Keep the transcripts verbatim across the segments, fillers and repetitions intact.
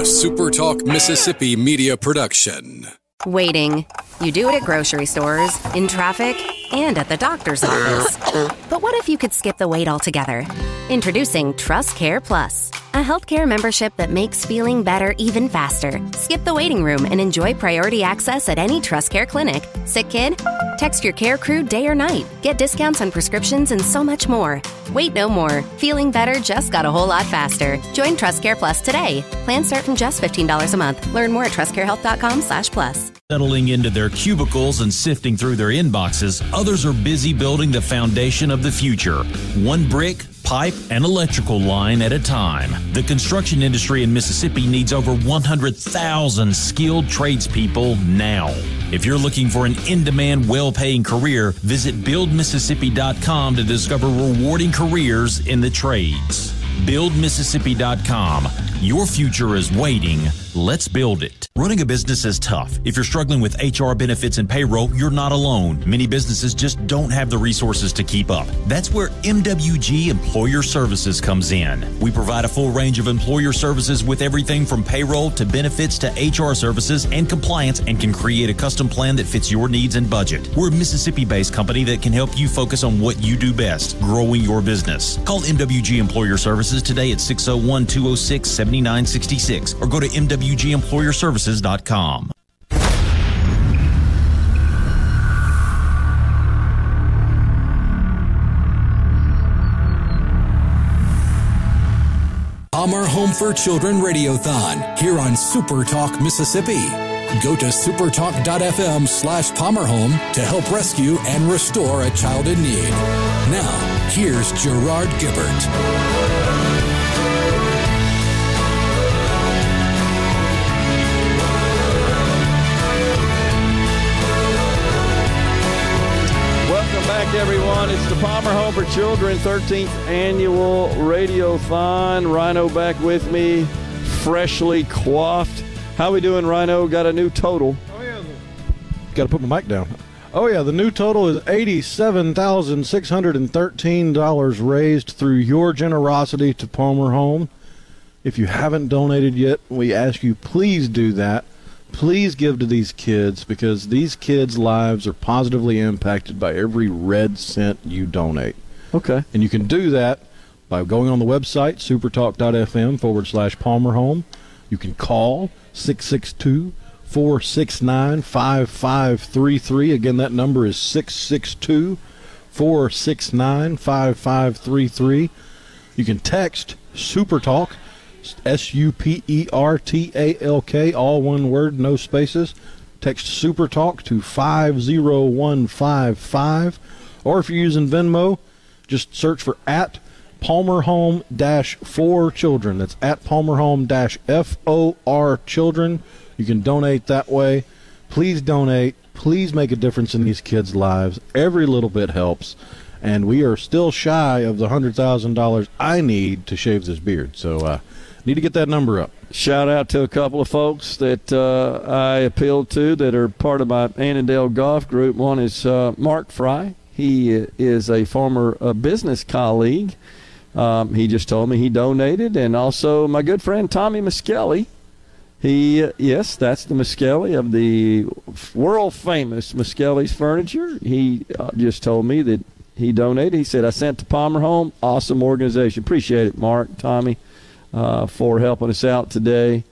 A Super Talk Mississippi media production. Waiting. You do it at grocery stores, in traffic, and at the doctor's office. But what if you could skip the wait altogether? Introducing Trust Care Plus, a healthcare membership that makes feeling better even faster. Skip the waiting room and enjoy priority access at any Trust Care clinic. Sick kid? Text your care crew day or night. Get discounts on prescriptions and so much more. Wait no more. Feeling better just got a whole lot faster. Join Trust Care Plus today. Plans start from just fifteen dollars a month. Learn more at trustcarehealth.com slash plus. Settling into their cubicles and sifting through their inboxes, others are busy building the foundation of the future. One brick, pipe, and electrical line at a time. The construction industry in Mississippi needs over one hundred thousand skilled tradespeople now. If you're looking for an in-demand, well-paying career, visit build mississippi dot com to discover rewarding careers in the trades. build mississippi dot com. Your future is waiting. Let's build it. Running a business is tough. If you're struggling with H R, benefits, and payroll, you're not alone. Many businesses just don't have the resources to keep up. That's where M W G Employer Services comes in. We provide a full range of employer services with everything from payroll to benefits to H R services and compliance, and can create a custom plan that fits your needs and budget. We're a Mississippi-based company that can help you focus on what you do best, growing your business. Call M W G Employer Services today at six oh one, two oh six, seven nine six six or go to M W G employer services dot com. Palmer Home for Children Radiothon here on Super Talk Mississippi. Go to supertalk.fm slash Palmerhome to help rescue and restore a child in need. Now, here's Gerard Gibbert. Everyone, it's the Palmer Home for Children thirteenth Annual Radiothon. Rhino back with me, freshly coiffed. How we doing, Rhino? Got a new total. Oh, yeah. Got to put my mic down. Oh, yeah, the new total is eighty-seven thousand six hundred thirteen dollars raised through your generosity to Palmer Home. If you haven't donated yet, we ask you please do that. Please give to these kids, because these kids' lives are positively impacted by every red cent you donate. Okay. And you can do that by going on the website, supertalk.fm forward slash Palmer Home. You can call six six two, four six nine, five five three three. Again, that number is six six two, four six nine, five five three three. You can text SuperTalk, S U P E R T A L K, all one word, no spaces. Text SuperTalk to five zero one five five. Or if you're using Venmo, just search for at Palmer Home dash for Children. That's at Palmer Home dash F O R Children. You can donate that way. Please donate. Please make a difference in these kids' lives. Every little bit helps. And we are still shy of the one hundred thousand dollars I need to shave this beard. So, uh, need to get that number up. Shout out to a couple of folks that uh, I appealed to that are part of my Annandale Golf Group. One is uh, Mark Fry. He is a former uh, business colleague. Um, he just told me he donated. And also my good friend Tommy Muskelly. He, uh, yes, that's the Muskelly of the world-famous Muskelly's Furniture. He uh, just told me that he donated. He said, I sent to Palmer Home. Awesome organization. Appreciate it, Mark, Tommy. Uh, for helping us out today.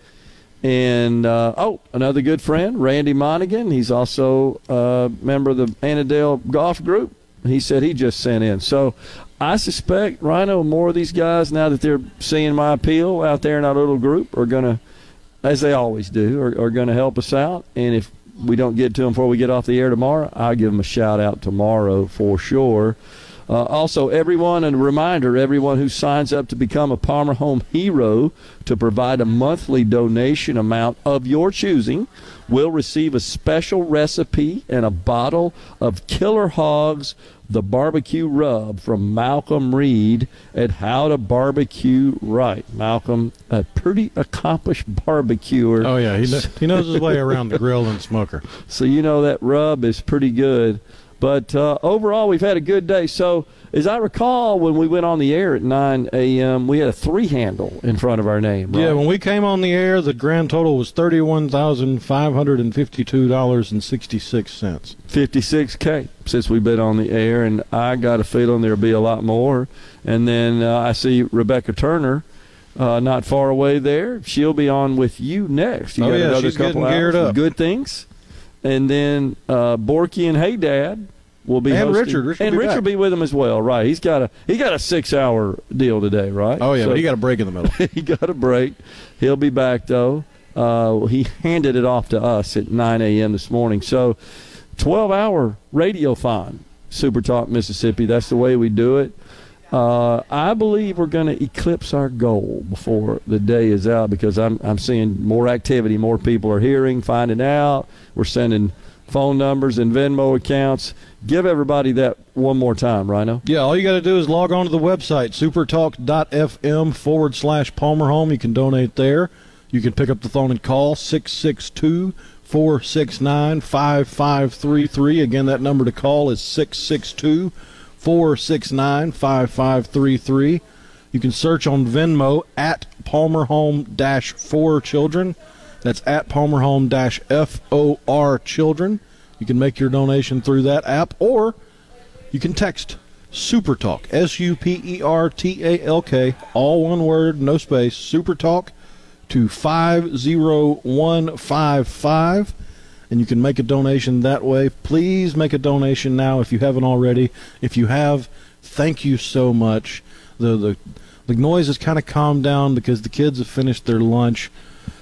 And, uh, oh, another good friend, Randy Monaghan. He's also a member of the Annandale Golf Group. He said he just sent in. So I suspect, Rhino, more of these guys, now that they're seeing my appeal out there in our little group, are going to, as they always do, are, are going to help us out. And if we don't get to them before we get off the air tomorrow, I'll give them a shout-out tomorrow for sure. Uh, also, everyone, and a reminder, everyone who signs up to become a Palmer Home Hero to provide a monthly donation amount of your choosing will receive a special recipe and a bottle of Killer Hogs, the barbecue rub from Malcolm Reed at How to Barbecue Right. Malcolm, a pretty accomplished barbecuer. Oh, yeah, he, kn- he knows his way around the grill and smoker. So you know that rub is pretty good. But uh, overall, we've had a good day. So, as I recall, when we went on the air at nine a.m., we had a three handle in front of our name. Right? Yeah, when we came on the air, the grand total was thirty-one thousand five hundred fifty-two dollars and sixty-six cents. fifty-six K since we've been on the air, and I got a feeling there'll be a lot more. And then uh, I see Rebecca Turner uh, not far away there. She'll be on with you next. You oh, got yeah, another she's couple getting geared hours up. Good things. And then uh, Borky and Hey Dad will be and hosting. Richard, Richard and will be Richard back. will be with him as well, right? He's got a he got a six hour deal today, right? Oh yeah, so but he got a break in the middle. he got a break. He'll be back though. Uh, he handed it off to us at nine a.m. this morning. So twelve hour radiothon, Super Talk Mississippi. That's the way we do it. Uh, I believe we're going to eclipse our goal before the day is out because I'm I'm seeing more activity, more people are hearing, finding out. We're sending phone numbers and Venmo accounts. Give everybody that one more time, Rhino. Yeah, all you got to do is log on to the website, supertalk.fm forward slash Palmer Home. You can donate there. You can pick up the phone and call six six two, four six nine, five five three three. Again, that number to call is six six two, four six nine, five five three three. You can search on Venmo at Palmer Home dash for children. That's at Palmer Home dash F O R children. You can make your donation through that app, or you can text Super Talk, S U P E R T A L K, all one word, no space, Super Talk, to five zero one five five, and you can make a donation that way. Please make a donation now if you haven't already. If you have, thank you so much. The the, the noise has kind of calmed down because the kids have finished their lunch,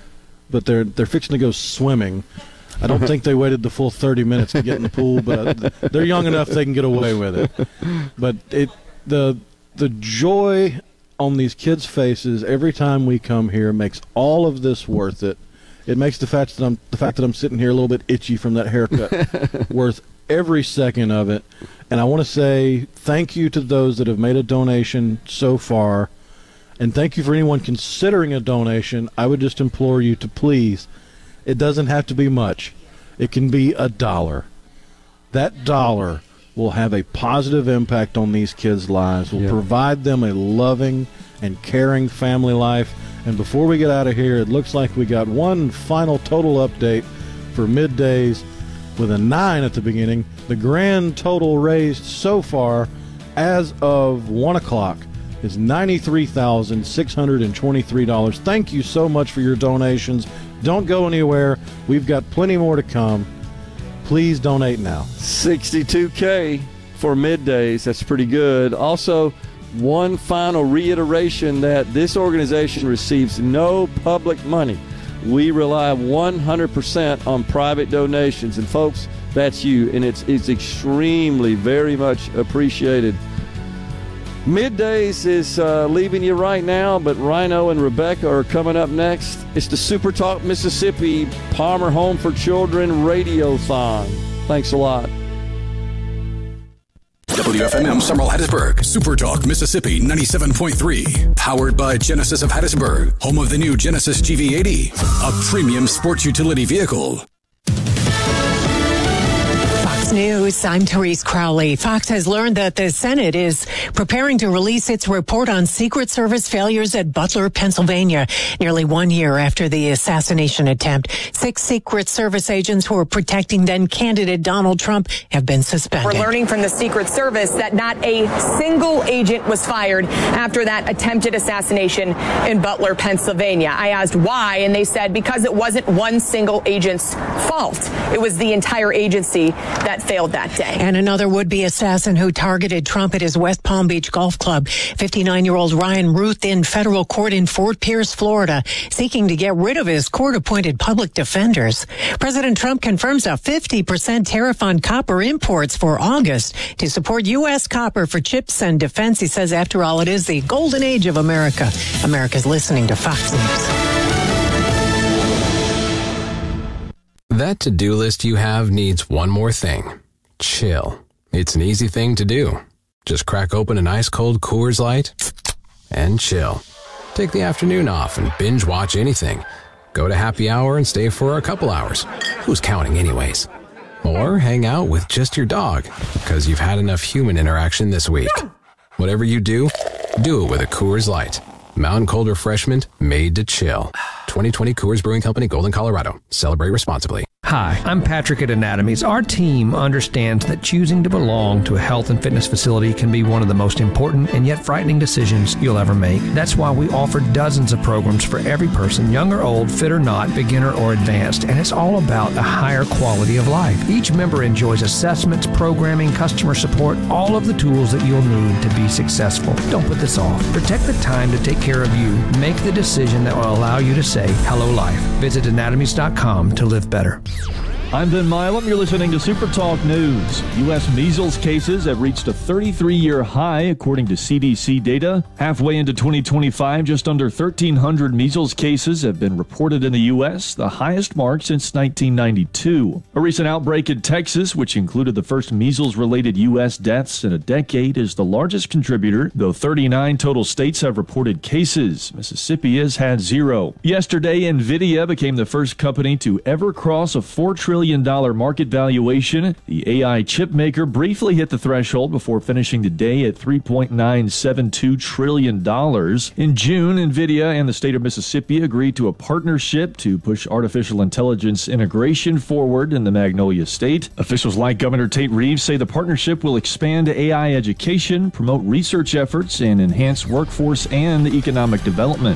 but they're they're fixing to go swimming. I don't think they waited the full thirty minutes to get in the pool, but they're young enough they can get away with it. But it the the joy on these kids' faces every time we come here makes all of this worth it. It makes the fact that I'm the fact that I'm sitting here a little bit itchy from that haircut worth every second of it. And I want to say thank you to those that have made a donation so far. And thank you for anyone considering a donation. I would just implore you to please, it doesn't have to be much. It can be a dollar. That dollar will have a positive impact on these kids' lives, will yeah. provide them a loving and caring family life. And before we get out of here, it looks like we got one final total update for middays with a nine at the beginning. The grand total raised so far as of one o'clock is ninety-three thousand six hundred twenty-three dollars. Thank you so much for your donations. Don't go anywhere. We've got plenty more to come. Please donate now. sixty-two K for middays. That's pretty good. Also, one final reiteration that this organization receives no public money. We rely one hundred percent on private donations. And, folks, that's you. And it's, it's extremely, very much appreciated. Middays is uh, leaving you right now, but Rhino and Rebecca are coming up next. It's the Super Talk Mississippi Palmer Home for Children Radiothon. Thanks a lot. W F M M Summerall Hattiesburg, Super Talk Mississippi ninety-seven point three, powered by Genesis of Hattiesburg, home of the new Genesis G V eighty, a premium sports utility vehicle. News. I'm Therese Crowley. Fox has learned that the Senate is preparing to release its report on Secret Service failures at Butler, Pennsylvania. Nearly one year after the assassination attempt, six Secret Service agents who were protecting then candidate Donald Trump have been suspended. We're learning from the Secret Service that not a single agent was fired after that attempted assassination in Butler, Pennsylvania. I asked why, and they said because it wasn't one single agent's fault. It was the entire agency that failed that day. And another would-be assassin who targeted Trump at his West Palm Beach golf club, fifty-nine-year-old Ryan Ruth in federal court in Fort Pierce, Florida, seeking to get rid of his court-appointed public defenders. President Trump confirms a fifty percent tariff on copper imports for August to support U S copper for chips and defense. He says, after all, it is the golden age of America. America's listening to Fox News. That to-do list you have needs one more thing. Chill. It's an easy thing to do. Just crack open an ice-cold Coors Light and chill. Take the afternoon off and binge watch anything. Go to happy hour and stay for a couple hours. Who's counting anyways? Or hang out with just your dog because you've had enough human interaction this week. Whatever you do, do it with a Coors Light. Mountain Cold Refreshment made to chill. twenty twenty Coors Brewing Company, Golden, Colorado. Celebrate responsibly. Hi, I'm Patrick at Anatomies. Our team understands that choosing to belong to a health and fitness facility can be one of the most important and yet frightening decisions you'll ever make. That's why we offer dozens of programs for every person, young or old, fit or not, beginner or advanced, and it's all about a higher quality of life. Each member enjoys assessments, programming, customer support, all of the tools that you'll need to be successful. Don't put this off. Protect the time to take care of you. Make the decision that will allow you to say hello life. Visit anatomies dot com to live better. I'm Ben Milam. You're listening to Super Talk News. U S measles cases have reached a thirty-three-year high, according to C D C data. Halfway into twenty twenty-five, just under thirteen hundred measles cases have been reported in the U S, the highest mark since nineteen ninety-two. A recent outbreak in Texas, which included the first measles-related U S deaths in a decade, is the largest contributor, though thirty-nine total states have reported cases. Mississippi has had zero. Yesterday, NVIDIA became the first company to ever cross a four trillion dollars market valuation. The A I chip maker briefly hit the threshold before finishing the day at three point nine seven two trillion dollars. In June, NVIDIA and the state of Mississippi agreed to a partnership to push artificial intelligence integration forward in the Magnolia State. Officials like Governor Tate Reeves say the partnership will expand A I education, promote research efforts, and enhance workforce and economic development.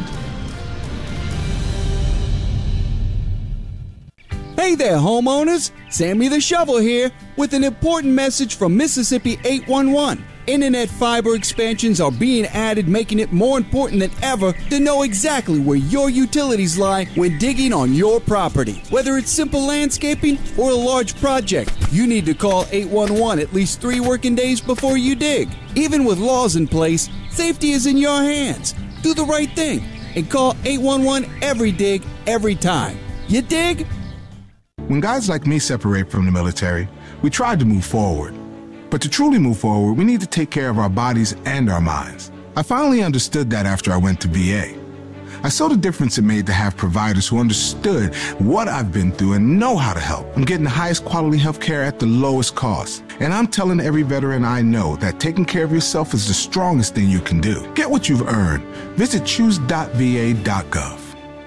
Hey there, homeowners! Sammy the Shovel here with an important message from Mississippi eight one one. Internet fiber expansions are being added, making it more important than ever to know exactly where your utilities lie when digging on your property. Whether it's simple landscaping or a large project, you need to call eight one one at least three working days before you dig. Even with laws in place, safety is in your hands. Do the right thing and call eight one one every dig, every time. You dig? When guys like me separate from the military, we tried to move forward. But to truly move forward, we need to take care of our bodies and our minds. I finally understood that after I went to V A. I saw the difference it made to have providers who understood what I've been through and know how to help. I'm getting the highest quality health care at the lowest cost. And I'm telling every veteran I know that taking care of yourself is the strongest thing you can do. Get what you've earned. Visit choose dot v a dot gov.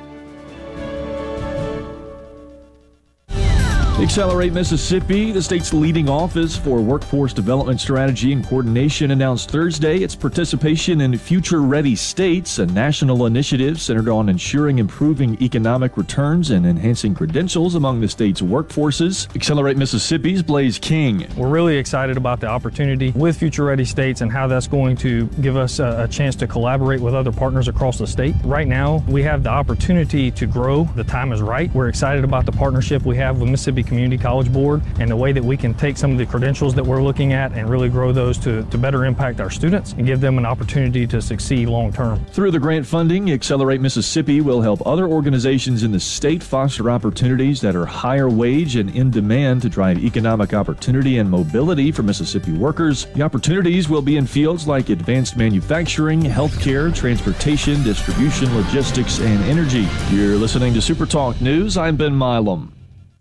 Accelerate Mississippi, the state's leading office for workforce development strategy and coordination, announced Thursday its participation in Future Ready States, a national initiative centered on ensuring improving economic returns and enhancing credentials among the state's workforces. Accelerate Mississippi's Blaze King. We're really excited about the opportunity with Future Ready States and how that's going to give us a, a chance to collaborate with other partners across the state. Right now, we have the opportunity to grow. The time is right. We're excited about the partnership we have with Mississippi Community College Board and the way that we can take some of the credentials that we're looking at and really grow those to, to better impact our students and give them an opportunity to succeed long term. Through the grant funding, Accelerate Mississippi will help other organizations in the state foster opportunities that are higher wage and in demand to drive economic opportunity and mobility for Mississippi workers. The opportunities will be in fields like advanced manufacturing, healthcare, transportation, distribution, logistics, and energy. You're listening to Super Talk News. I'm Ben Milam.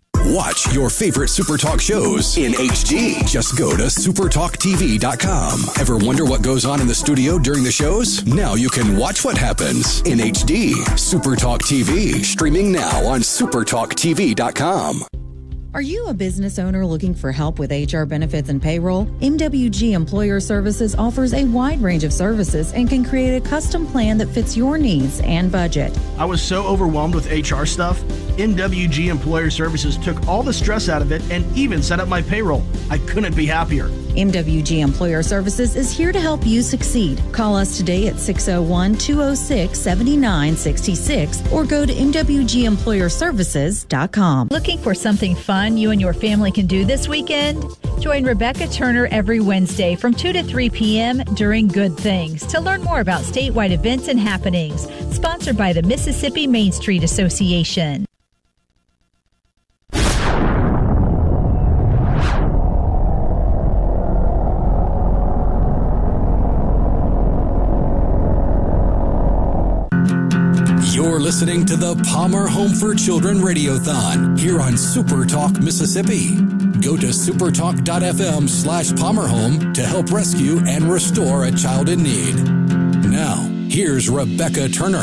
Watch your favorite Super Talk shows in H D. Just go to super talk t v dot com. Ever wonder what goes on in the studio during the shows? Now you can watch what happens in H D. Super Talk T V, streaming now on super talk t v dot com. Are you a business owner looking for help with H R benefits and payroll? M W G Employer Services offers a wide range of services and can create a custom plan that fits your needs and budget. I was so overwhelmed with H R stuff. M W G Employer Services took all the stress out of it and even set up my payroll. I couldn't be happier. M W G Employer Services is here to help you succeed. Call us today at six oh one, two oh six, seven nine six six or go to m w g employer services dot com. Looking for something fun you and your family can do this weekend? Join Rebecca Turner every Wednesday from two to three p.m. during Good Things to learn more about statewide events and happenings. Sponsored by the Mississippi Main Street Association. You're listening to the Palmer Home for Children Radiothon here on Super Talk Mississippi. Go to supertalk.fm slash Palmerhome to help rescue and restore a child in need. Now, here's Rebecca Turner.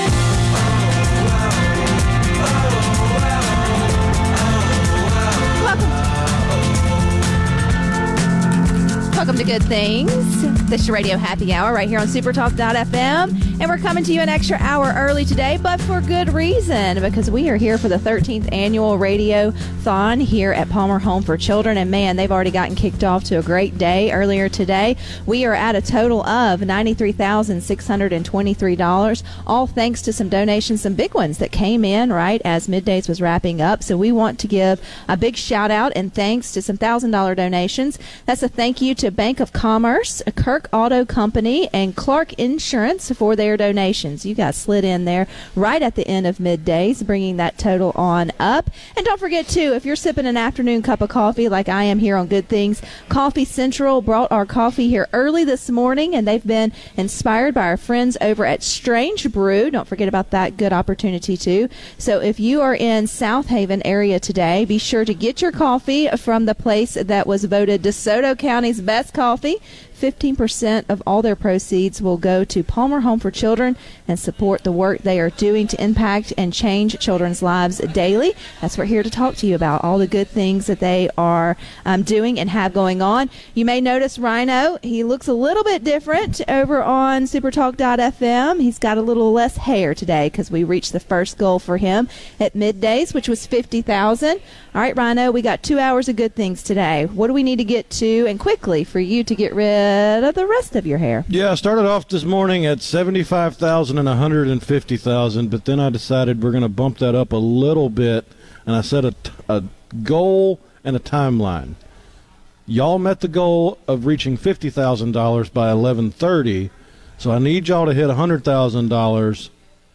Welcome to Good Things. This is your radio happy hour right here on supertalk dot f m. And we're coming to you an extra hour early today, but for good reason, because we are here for the thirteenth annual Radio-thon here at Palmer Home for Children. And man, they've already gotten kicked off to a great day earlier today. We are at a total of ninety-three thousand six hundred twenty-three dollars, all thanks to some donations, some big ones that came in right as Middays was wrapping up. So we want to give a big shout out and thanks to some one thousand dollars donations. That's a thank you to Bank of Commerce, Kirk Auto Company, and Clark Insurance for their donations. You guys slid in there right at the end of Middays, bringing that total on up. And don't forget, too, if you're sipping an afternoon cup of coffee like I am here on Good Things, Coffee Central brought our coffee here early this morning, and they've been inspired by our friends over at Strange Brew. Don't forget about that good opportunity, too. So if you are in South Haven area today, be sure to get your coffee from the place that was voted DeSoto County's best coffee. fifteen percent of all their proceeds will go to Palmer Home for Children and support the work they are doing to impact and change children's lives daily. That's what we're here to talk to you about, all the good things that they are um, doing and have going on. You may notice Rhino, he looks a little bit different over on supertalk dot f m. He's got a little less hair today because we reached the first goal for him at Middays, which was fifty thousand dollars. All right, Rhino, we got two hours of good things today. What do we need to get to, and quickly, for you to get rid of the rest of your hair? Yeah, I started off this morning at seventy-five thousand and one hundred fifty thousand, but then I decided we're going to bump that up a little bit, and I set a, a goal and a timeline. Y'all met the goal of reaching fifty thousand dollars by eleven thirty, so I need y'all to hit one hundred thousand dollars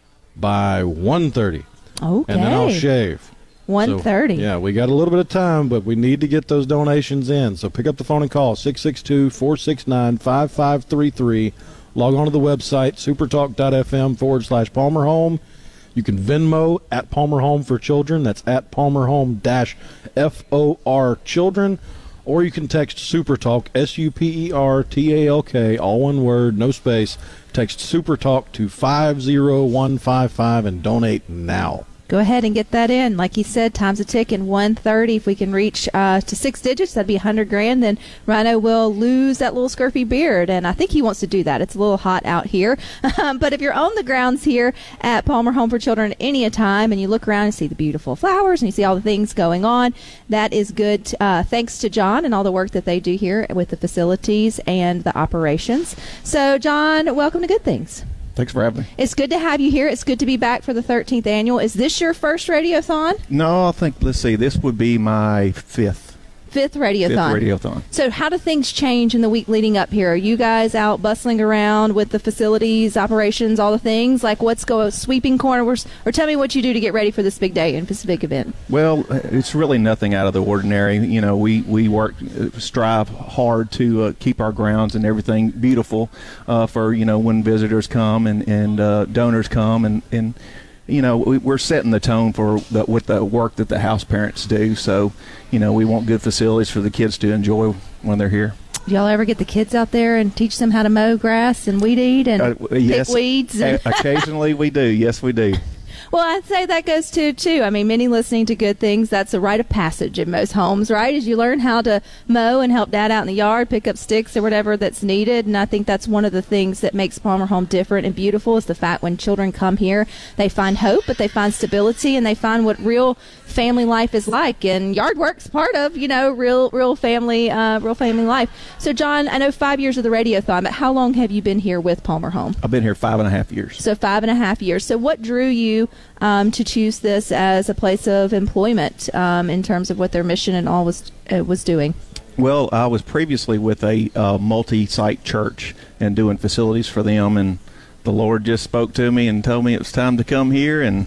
by one thirty. Okay. And then I'll shave. one thirty. So, yeah, we got a little bit of time, but we need to get those donations in. So pick up the phone and call six six two, four six nine, five five three three. Log on to the website, supertalk dot f m forward slash Palmer Home. You can Venmo at Palmer Home for Children. That's at Palmer Home dash F O R Children. Or you can text SuperTalk, S U P E R T A L K, all one word, no space. Text SuperTalk to five zero one five five and donate now. Go ahead and get that in. Like you said, time's a tick in one thirty. If we can reach uh, to six digits, that'd be one hundred grand. Then Rhino will lose that little scurfy beard, and I think he wants to do that. It's a little hot out here. But if you're on the grounds here at Palmer Home for Children at any time, and you look around and see the beautiful flowers and you see all the things going on, that is good. Uh, thanks to John and all the work that they do here with the facilities and the operations. So, John, welcome to Good Things. Thanks for having me. It's good to have you here. It's good to be back for the thirteenth annual. Is this your first Radiothon? No, I think, let's see, this would be my fifth. Fifth Radiothon. Fifth Radiothon. So how do things change in the week leading up here? Are you guys out bustling around with the facilities, operations, all the things? Like what's going, sweeping corners? Or tell me what you do to get ready for this big day and this big event. Well, it's really nothing out of the ordinary. You know, we, we work, strive hard to uh, keep our grounds and everything beautiful uh, for, you know, when visitors come and, and uh, donors come and, and you know, we're setting the tone for the, with the work that the house parents do. So, you know, we want good facilities for the kids to enjoy when they're here. Do y'all ever get the kids out there and teach them how to mow grass and weed eat and uh, yes, pick weeds? And occasionally we do. Yes, we do. Well, I'd say that goes to, too. I mean, many listening to Good Things, that's a rite of passage in most homes, right? As you learn how to mow and help Dad out in the yard, pick up sticks or whatever that's needed. And I think that's one of the things that makes Palmer Home different and beautiful is the fact when children come here, they find hope, but they find stability, and they find what real family life is like. And yard work's part of, you know, real real family uh, real family life. So, John, I know five years of the Radiothon, but how long have you been here with Palmer Home? I've been here five and a half years. So five and a half years. So what drew you um, to choose this as a place of employment um, in terms of what their mission and all was uh, was doing? Well, I was previously with a uh, multi-site church and doing facilities for them, and the Lord just spoke to me and told me it was time to come here, and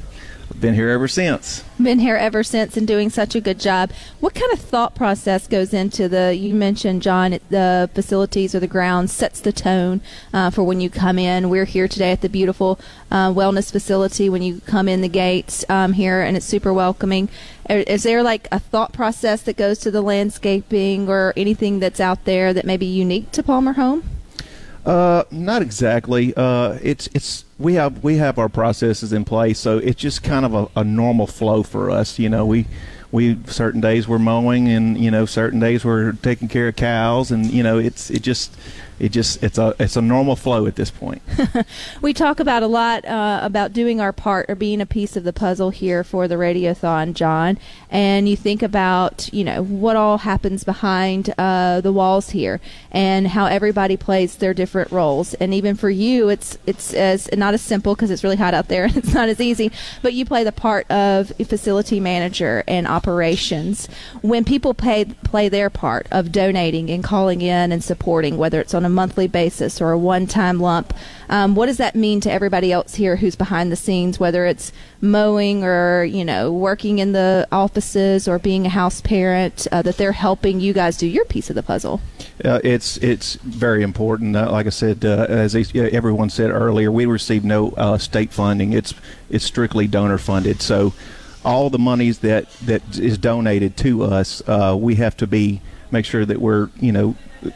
been here ever since. Been here ever since and doing such a good job. What kind of thought process goes into the, you mentioned, John, the facilities or the grounds sets the tone uh, for when you come in. We're here today at the beautiful uh, wellness facility when you come in the gates um, here, and it's super welcoming. Is there like a thought process that goes to the landscaping or anything that's out there that may be unique to Palmer Home? Uh, not exactly. Uh, it's it's we have we have our processes in place, so it's just kind of a, a normal flow for us. You know, we we certain days we're mowing, and you know, certain days we're taking care of cows, and you know, it's it just it just it's a it's a normal flow at this point. We talk about a lot uh, about doing our part or being a piece of the puzzle here for the Radiothon, John. And you think about, you know, what all happens behind uh, the walls here and how everybody plays their different roles. And even for you, it's it's as not as simple because it's really hot out there and it's not as easy, but you play the part of a facility manager and operations. When people pay, play their part of donating and calling in and supporting, whether it's on a monthly basis or a one-time lump, um, what does that mean to everybody else here who's behind the scenes, whether it's mowing or, you know, working in the offices or being a house parent, uh, that they're helping you guys do your piece of the puzzle? Uh, it's it's very important. Uh, like I said, uh, as they, everyone said earlier, we receive no uh, state funding. It's it's strictly donor funded. So all the monies that, that is donated to us, uh, we have to be make sure that we're you know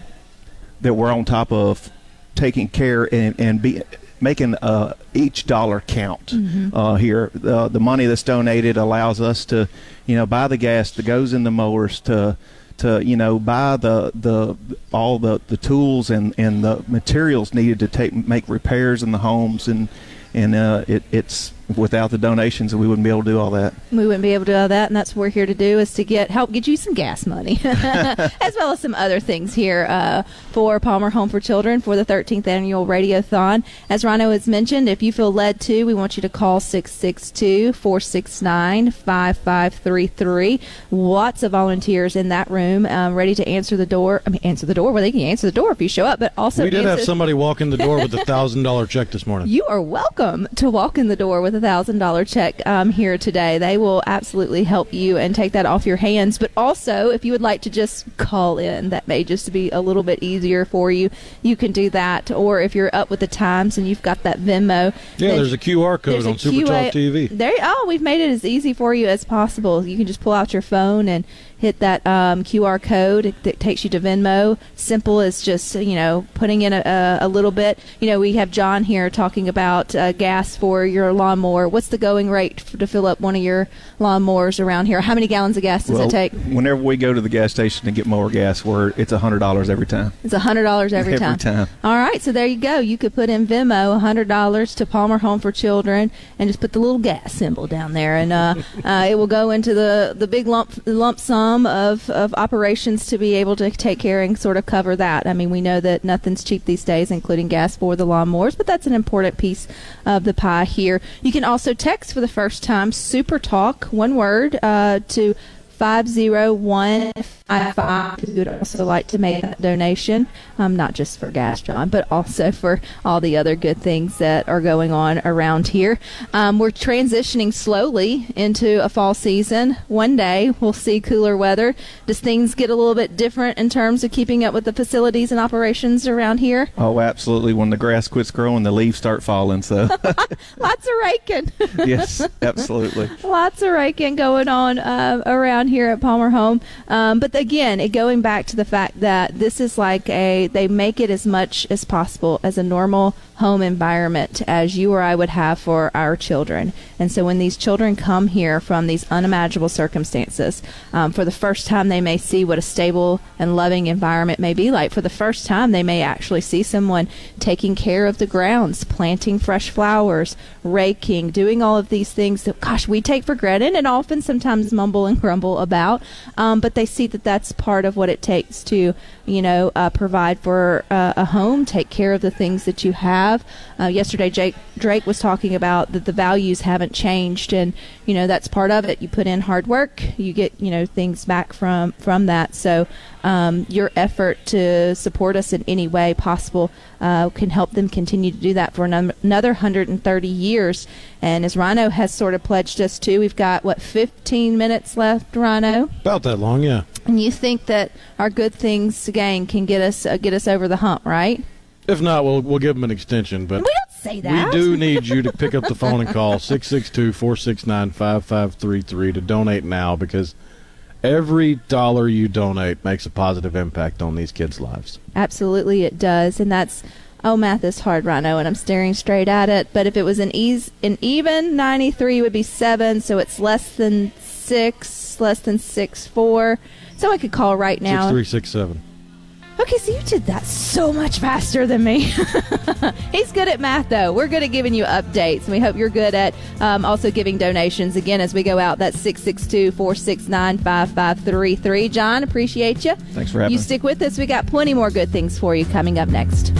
that we're on top of taking care and and be making uh, each dollar count. Mm-hmm. uh, here. Uh, the money that's donated allows us to, you know, buy the gas that goes in the mowers, to, to you know, buy the the all the, the tools and, and the materials needed to take make repairs in the homes, and and uh, it, it's without the donations we wouldn't be able to do all that. We wouldn't be able to do all that, and that's what we're here to do, is to get help get you some gas money as well as some other things here uh, for Palmer Home for Children for the thirteenth Annual Radiothon. As Rhino has mentioned, if you feel led to, we want you to call six six two, four six nine, five five three three. Lots of volunteers in that room um, ready to answer the door. I mean, answer the door. Well, they can answer the door if you show up, but also we did answer- have somebody walk in the door with a thousand dollar check this morning. You are welcome to walk in the door with a thousand dollar check um, here today. They will absolutely help you and take that off your hands. But also, if you would like to just call in, that may just be a little bit easier for you. You can do that. Or if you're up with the times and you've got that Venmo, yeah, there's a Q R code on Super Talk T V. There, oh, we've made it as easy for you as possible. You can just pull out your phone and hit that um, Q R code. It, it takes you to Venmo. Simple as just, you know, putting in a, a little bit. You know, we have John here talking about uh, gas for your lawnmower. What's the going rate for, to fill up one of your lawnmowers around here? How many gallons of gas does well, it take? Whenever we go to the gas station to get mower gas, we're, it's one hundred dollars every time. It's one hundred dollars every, every time. time. All right, so there you go. You could put in Venmo one hundred dollars to Palmer Home for Children and just put the little gas symbol down there, and uh, uh, it will go into the, the big lump lump sum of, of operations to be able to take care and sort of cover that. I mean, we know that nothing's cheap these days, including gas for the lawnmowers, but that's an important piece of the pie here. You can also text for the first time Super Talk, one word, uh, to five zero one five five if you would also like to make that donation, um, not just for gas, John, but also for all the other good things that are going on around here. Um, we're transitioning slowly into a fall season. One day we'll see cooler weather. Does things get a little bit different in terms of keeping up with the facilities and operations around here? Oh, absolutely. When the grass quits growing, the leaves start falling. So lots of raking. Yes, absolutely. Lots of raking going on uh, around here at Palmer Home. Um, but again, it going back to the fact that this is like a, they make it as much as possible as a normal home environment as you or I would have for our children. And so when these children come here from these unimaginable circumstances, um, for the first time they may see what a stable and loving environment may be like. For the first time they may actually see someone taking care of the grounds, planting fresh flowers, raking, doing all of these things that, gosh, we take for granted and often sometimes mumble and grumble about. Um, but they see that that's part of what it takes to, you know, uh, provide for uh, a home, take care of the things that you have. have. Uh, yesterday, Jake Drake was talking about that the values haven't changed, and you know that's part of it. You put in hard work, you get you know things back from from that. So um, your effort to support us in any way possible uh, can help them continue to do that for another, another one hundred thirty years. And as Rhino has sort of pledged us to, we've got what fifteen minutes left, Rhino. About that long, yeah. And you think that our Good Things gang can get us uh, get us over the hump, right? If not, we'll we'll give them an extension. But we don't say that. We do need you to pick up the phone and call six six two, four six nine, five five three three to donate now, because every dollar you donate makes a positive impact on these kids' lives. Absolutely, it does, and that's. Oh, math is hard, Rhino, and I'm staring straight at it. But if it was an ease, an even ninety-three, it would be seven, so it's less than six, less than six four. So I could call right now. Six three six seven. Okay, so you did that so much faster than me. He's good at math, though. We're good at giving you updates, and we hope you're good at um, also giving donations. Again, as we go out, that's six six two, four six nine, five five three three. John, appreciate you. Thanks for having you. me. You stick with us. We got plenty more good things for you coming up next.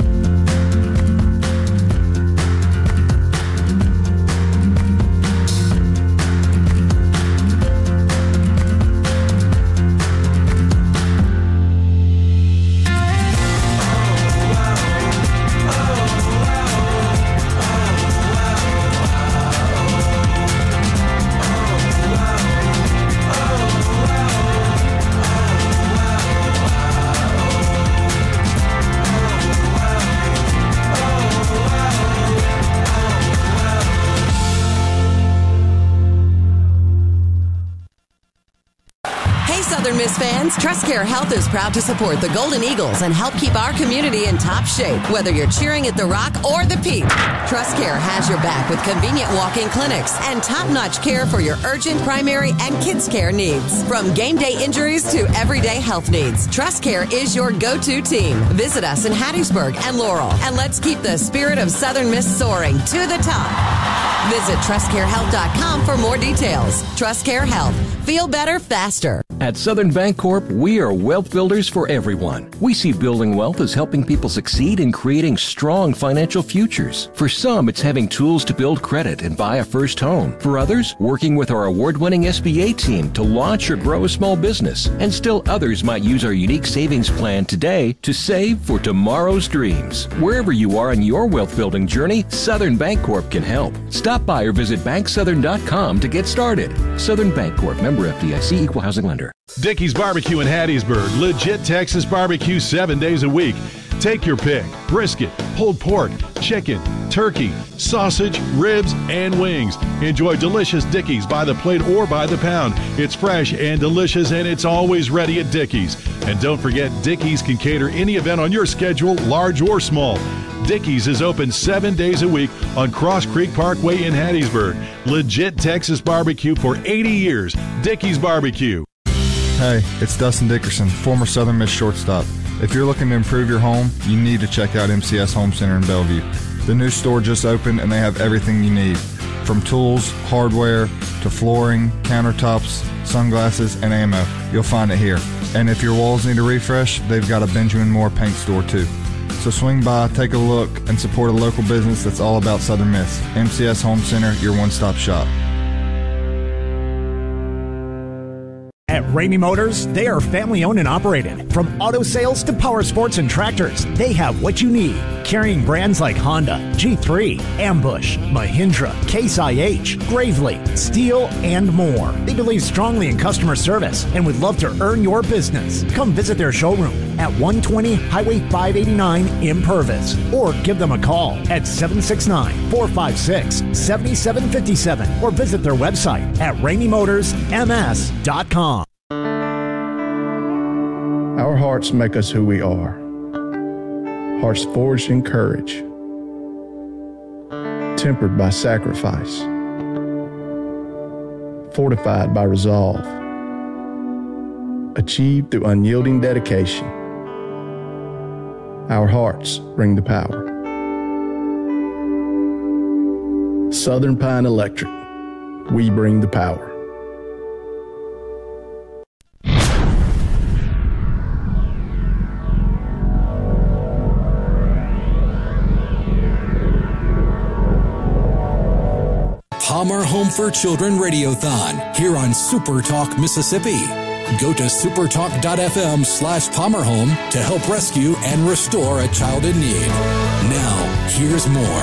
TrustCare Health is proud to support the Golden Eagles and help keep our community in top shape, whether you're cheering at the Rock or the Peak. TrustCare has your back with convenient walk-in clinics and top-notch care for your urgent, primary, and kids' care needs. From game day injuries to everyday health needs, TrustCare is your go-to team. Visit us in Hattiesburg and Laurel, and let's keep the spirit of Southern Miss soaring to the top. Visit trust care health dot com for more details. TrustCare Health. Feel better faster. At Southern Bancorp, we are wealth builders for everyone. We see building wealth as helping people succeed in creating strong financial futures. For some, it's having tools to build credit and buy a first home. For others, working with our award-winning S B A team to launch or grow a small business. And still others might use our unique savings plan today to save for tomorrow's dreams. Wherever you are in your wealth building journey, Southern Bancorp can help. Stop by or visit bank southern dot com to get started. Southern Bancorp, member F D I C, equal housing lender. Dickey's Barbecue in Hattiesburg. Legit Texas barbecue seven days a week. Take your pick. Brisket, pulled pork, chicken, turkey, sausage, ribs, and wings. Enjoy delicious Dickey's by the plate or by the pound. It's fresh and delicious, and it's always ready at Dickey's. And don't forget, Dickey's can cater any event on your schedule, large or small. Dickey's is open seven days a week on Cross Creek Parkway in Hattiesburg. Legit Texas barbecue for eighty years. Dickey's Barbecue. Hey, it's Dustin Dickerson, former Southern Miss shortstop. If you're looking to improve your home, you need to check out M C S Home Center in Bellevue. The new store just opened and they have everything you need, from tools, hardware, to flooring, countertops, sunglasses, and ammo. You'll find it here. And if your walls need a refresh, they've got a Benjamin Moore paint store too. So swing by, take a look, and support a local business that's all about Southern Miss. M C S Home Center, your one-stop shop. At Ramey Motors, they are family-owned and operated. From auto sales to power sports and tractors, they have what you need. Carrying brands like Honda, G three, Ambush, Mahindra, Case I H, Gravely, Steel, and more. They believe strongly in customer service and would love to earn your business. Come visit their showroom at one twenty Highway five eighty-nine in Purvis, or give them a call at seven six nine, four five six, seven seven five seven, or visit their website at ramey motors m s dot com. Our hearts make us who we are. Hearts forged in courage, tempered by sacrifice, fortified by resolve, achieved through unyielding dedication. Our hearts bring the power. Southern Pine Electric, we bring the power. Palmer Home for Children Radiothon here on Super Talk Mississippi. Go to supertalk.fm slash Palmerhome to help rescue and restore a child in need. Now, here's more.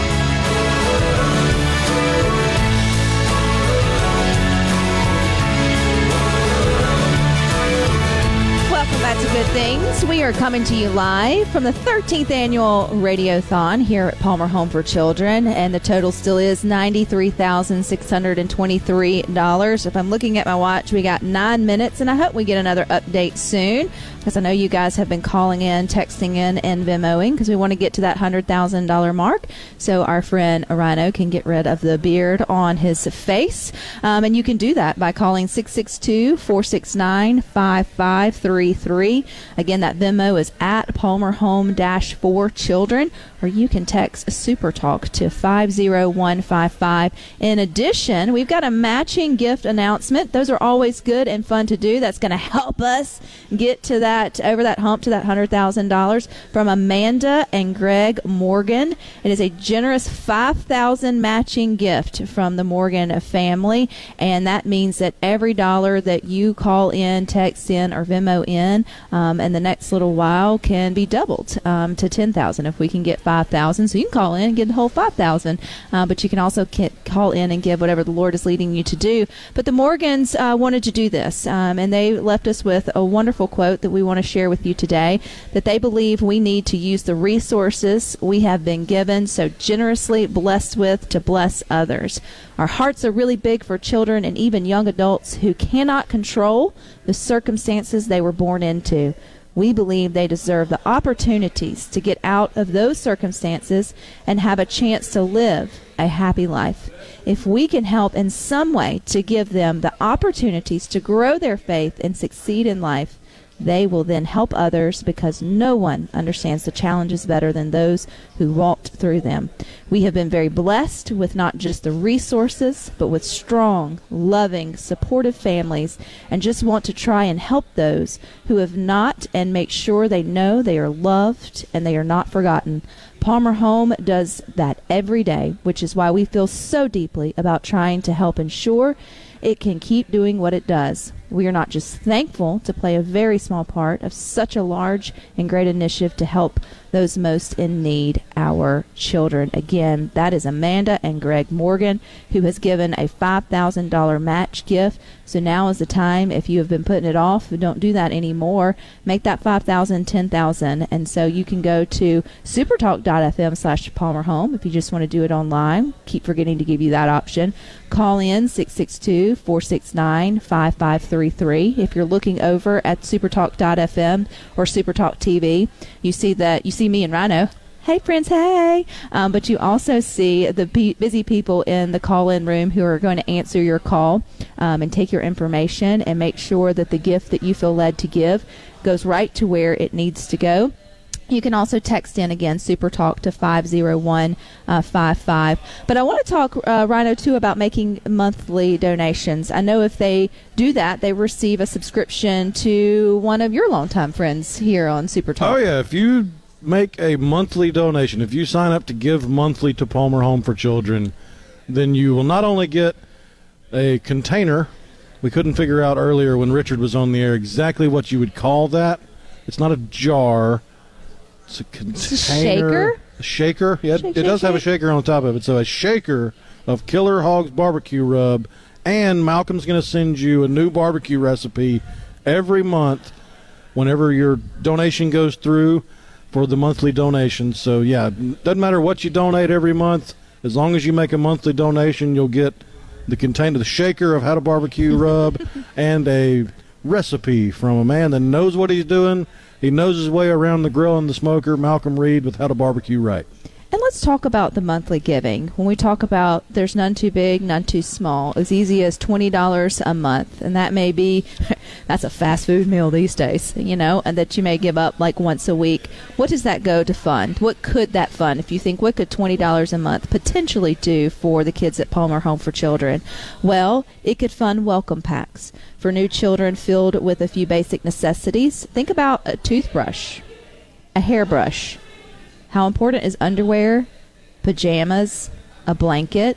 Back to Good Things. We are coming to you live from the thirteenth annual Radiothon here at Palmer Home for Children, and the total still is ninety-three thousand six hundred twenty-three dollars. If I'm looking at my watch, we got nine minutes, and I hope we get another update soon, because I know you guys have been calling in, texting in, and Venmoing, because we want to get to that one hundred thousand dollars mark so our friend Rhino can get rid of the beard on his face. Um, and you can do that by calling six six two, four six nine, five five three three. Again, that Venmo is at Palmer Home for Children, or you can text Super Talk to five zero one five five. In addition, we've got a matching gift announcement. Those are always good and fun to do. That's going to help us get to that, over that hump to that one hundred thousand dollars from Amanda and Greg Morgan. It is a generous five thousand dollars matching gift from the Morgan family, and that means that every dollar that you call in, text in, or Venmo in, um, and the next little while can be doubled um, to ten thousand dollars if we can get five thousand dollars. So you can call in and get the whole five thousand dollars, uh, but you can also call in and give whatever the Lord is leading you to do. But the Morgans uh, wanted to do this, um, and they left us with a wonderful quote that we want to share with you today, that they believe we need to use the resources we have been given so generously blessed with to bless others. Our hearts are really big for children and even young adults who cannot control the circumstances they were born into. We believe they deserve the opportunities to get out of those circumstances and have a chance to live a happy life. If we can help in some way to give them the opportunities to grow their faith and succeed in life, they will then help others, because no one understands the challenges better than those who walked through them. We have been very blessed with not just the resources, but with strong, loving, supportive families, and just want to try and help those who have not, and make sure they know they are loved and they are not forgotten. Palmer Home does that every day, which is why we feel so deeply about trying to help ensure it can keep doing what it does. We are not just thankful to play a very small part of such a large and great initiative to help those most in need, our children. Again, that is Amanda and Greg Morgan, who has given a five thousand dollars match gift. So now is the time. If you have been putting it off, don't do that anymore. Make that five thousand dollars ten thousand dollars. And so you can go to supertalk.fm slash Palmer Home if you just want to do it online. Keep forgetting to give you that option. Call in six six two, four six nine, five five three three. If you're looking over at supertalk dot f m or Supertalk T V, you see that you see me and Rhino. Hey, friends, hey. Um, but you also see the b- busy people in the call-in room who are going to answer your call um, and take your information and make sure that the gift that you feel led to give goes right to where it needs to go. You can also text in, again, Supertalk to five zero one five five. But I want to talk, uh, Rhino, too, about making monthly donations. I know if they do that, they receive a subscription to one of your longtime friends here on Supertalk. Oh, yeah. If you make a monthly donation, if you sign up to give monthly to Palmer Home for Children, then you will not only get a container. We couldn't figure out earlier when Richard was on the air exactly what you would call that. It's not a jar. It's a container. It's a shaker? A shaker. Yeah, shake, it does shake, have a shake. shaker on top of it. So a shaker of Killer Hogs barbecue rub, and Malcolm's going to send you a new barbecue recipe every month whenever your donation goes through for the monthly donation. So, yeah, doesn't matter what you donate every month. As long as you make a monthly donation, you'll get the container, the shaker of how to barbecue rub, and a recipe from a man that knows what he's doing. He knows his way around the grill and the smoker, Malcolm Reed, with How to Barbecue Right. And let's talk about the monthly giving. When we talk about there's none too big, none too small, as easy as twenty dollars a month. And that may be, that's a fast food meal these days, you know, and that you may give up like once a week. What does that go to fund? What could that fund, if you think, what could twenty dollars a month potentially do for the kids at Palmer Home for Children? Well, it could fund welcome packs for new children filled with a few basic necessities. Think about a toothbrush, a hairbrush. How important is underwear, pajamas, a blanket,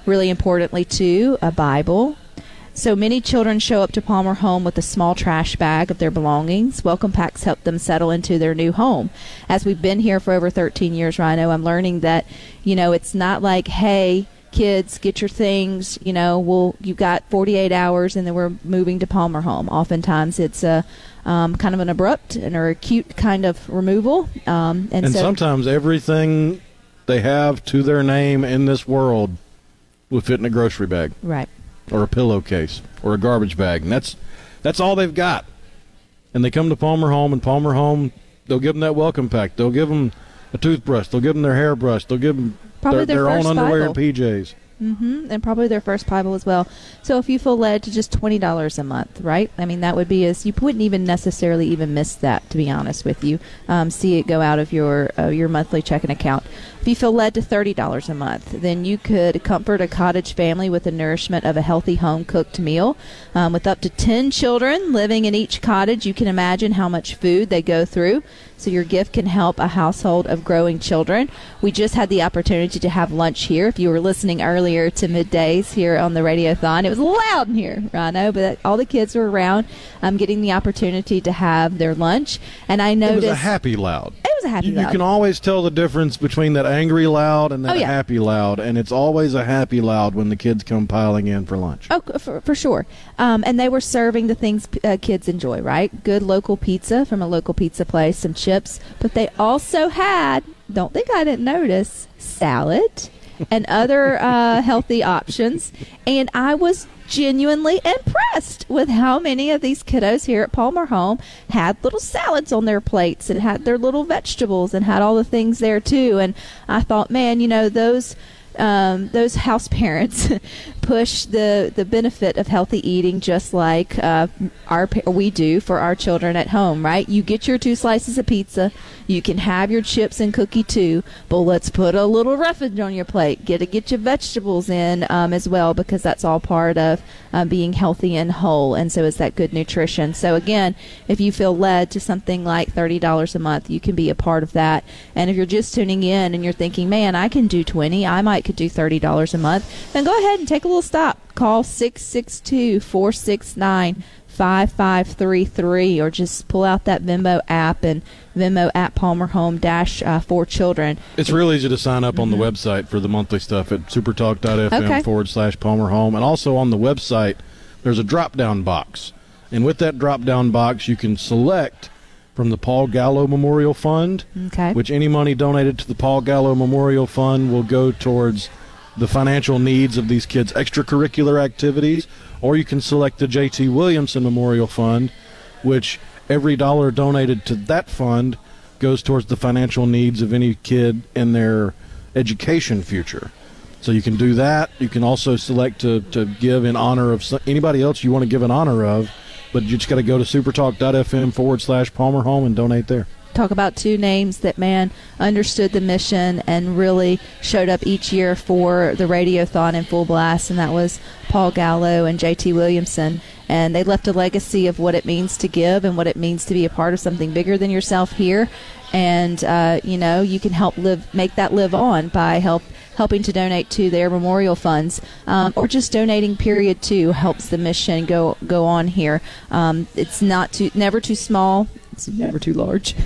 really importantly, too, a Bible. So many children show up to Palmer Home with a small trash bag of their belongings. Welcome packs help them settle into their new home. As we've been here for over thirteen years, Rhino, I'm learning that, you know, it's not like, hey, kids, get your things, you know, we'll, you've got forty-eight hours and then we're moving to Palmer Home. Oftentimes it's a um, kind of an abrupt and or acute kind of removal. Um, and and so, sometimes everything they have to their name in this world would fit in a grocery bag. Right. Or a pillowcase, or a garbage bag, and that's that's all they've got. And they come to Palmer Home, and Palmer Home, they'll give them that welcome pack. They'll give them a toothbrush. They'll give them their hairbrush. They'll give them Probably their, their their own first underwear Bible. and P Js. Mm-hmm. And probably their first Bible as well. So if you feel led to just twenty dollars a month, right? I mean, that would be as you wouldn't even necessarily even miss that, to be honest with you. Um, see it go out of your uh, your monthly checking account. If you feel led to thirty dollars a month, then you could comfort a cottage family with the nourishment of a healthy home-cooked meal. Um, with up to ten children living in each cottage, you can imagine how much food they go through. So your gift can help a household of growing children. We just had the opportunity to have lunch here. If you were listening earlier to middays here on the Radiothon, it was loud in here, Rhino, but all the kids were around um, getting the opportunity to have their lunch. And I noticed... It was a happy loud. It was a happy you, loud. You can always tell the difference between that angry loud and that Oh, yeah. happy loud, and it's always a happy loud when the kids come piling in for lunch. Oh, for, for sure. Um, and they were serving the things uh, kids enjoy, right? Good local pizza from a local pizza place, some chips. But they also had, don't think I didn't notice, salad and other uh, healthy options. And I was genuinely impressed with how many of these kiddos here at Palmer Home had little salads on their plates and had their little vegetables and had all the things there too. And I thought, man, you know, those um, those house parents push the the benefit of healthy eating just like uh, our we do for our children at home, right? You get your two slices of pizza, you can have your chips and cookie too, but let's put a little roughage on your plate. Get to get your vegetables in um, as well, because that's all part of uh, being healthy and whole, and so is that good nutrition. So again, if you feel led to something like thirty dollars a month, you can be a part of that. And if you're just tuning in and you're thinking, man, I can do twenty, I might could do thirty dollars a month, then go ahead and take a little stop. Call six six two, four six nine, five five three three, or just pull out that Venmo app and Venmo at Palmer Home dash uh, for children. It's real easy to sign up on the website for the monthly stuff at supertalk.fm Okay. forward slash Palmer Home. And also on the website, there's a drop-down box. And with that drop-down box, you can select from the Paul Gallo Memorial Fund, Okay. which any money donated to the Paul Gallo Memorial Fund will go towards the financial needs of these kids' extracurricular activities. Or you can select the J T Williamson Memorial Fund, which every dollar donated to that fund goes towards the financial needs of any kid in their education future. So you can do that. You can also select to, to give in honor of so- anybody else you want to give in honor of, but you just got to go to supertalk.fm forward slash Palmer Home and donate there. Talk about two names that, man, understood the mission and really showed up each year for the Radiothon in full blast, and that was Paul Gallo and J T Williamson. And they left a legacy of what it means to give and what it means to be a part of something bigger than yourself here. And, uh, you know, you can help live, make that live on by help helping to donate to their memorial funds, um, or just donating, period, too, helps the mission go go on here. Um, it's not too, never too small. It's never too large.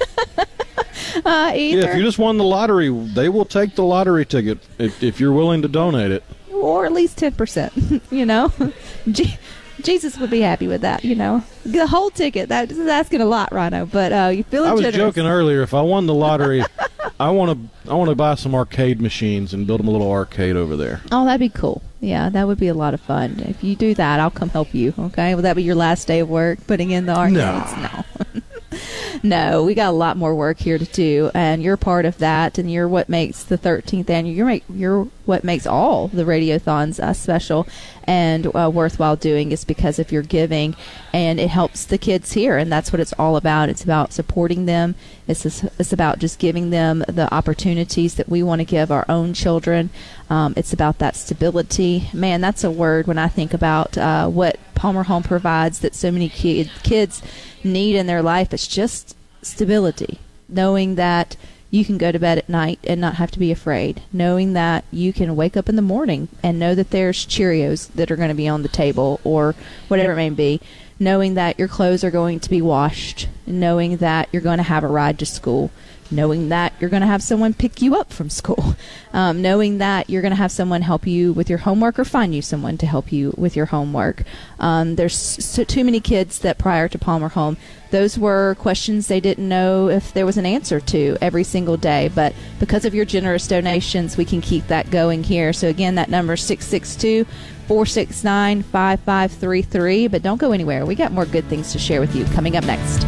uh, either. Yeah, if you just won the lottery, they will take the lottery ticket if, if you're willing to donate it. Or at least ten percent, you know. G- Jesus would be happy with that, you know. The whole ticket, that is asking a lot, Rhino, but uh, you feeling I was generous. joking earlier. If I won the lottery, I want to I want to buy some arcade machines and build them a little arcade over there. Oh, that'd be cool. Yeah, that would be a lot of fun. If you do that, I'll come help you, okay? Will that be your last day of work, putting in the arcades? No. No, we got a lot more work here to do, and you're part of that, and you're what makes the thirteenth annual, you're, make, you're what makes all the Radiothons uh, special and uh, worthwhile doing, is because of your giving, and it helps the kids here, and that's what it's all about. It's about supporting them. It's, just, it's about just giving them the opportunities that we want to give our own children. Um, it's about that stability. Man, that's a word when I think about uh, what Palmer Home provides that so many kid, kids need in their life. It's just stability, knowing that you can go to bed at night and not have to be afraid, knowing that you can wake up in the morning and know that there's Cheerios that are going to be on the table or whatever it may be, knowing that your clothes are going to be washed, knowing that you're going to have a ride to school, knowing that you're going to have someone pick you up from school, um, knowing that you're going to have someone help you with your homework or find you someone to help you with your homework. Um, there's so, too many kids that prior to Palmer Home, those were questions they didn't know if there was an answer to every single day. But because of your generous donations, we can keep that going here. So again, that number is six six two, four six nine, five five three three. But don't go anywhere. We got more good things to share with you coming up next.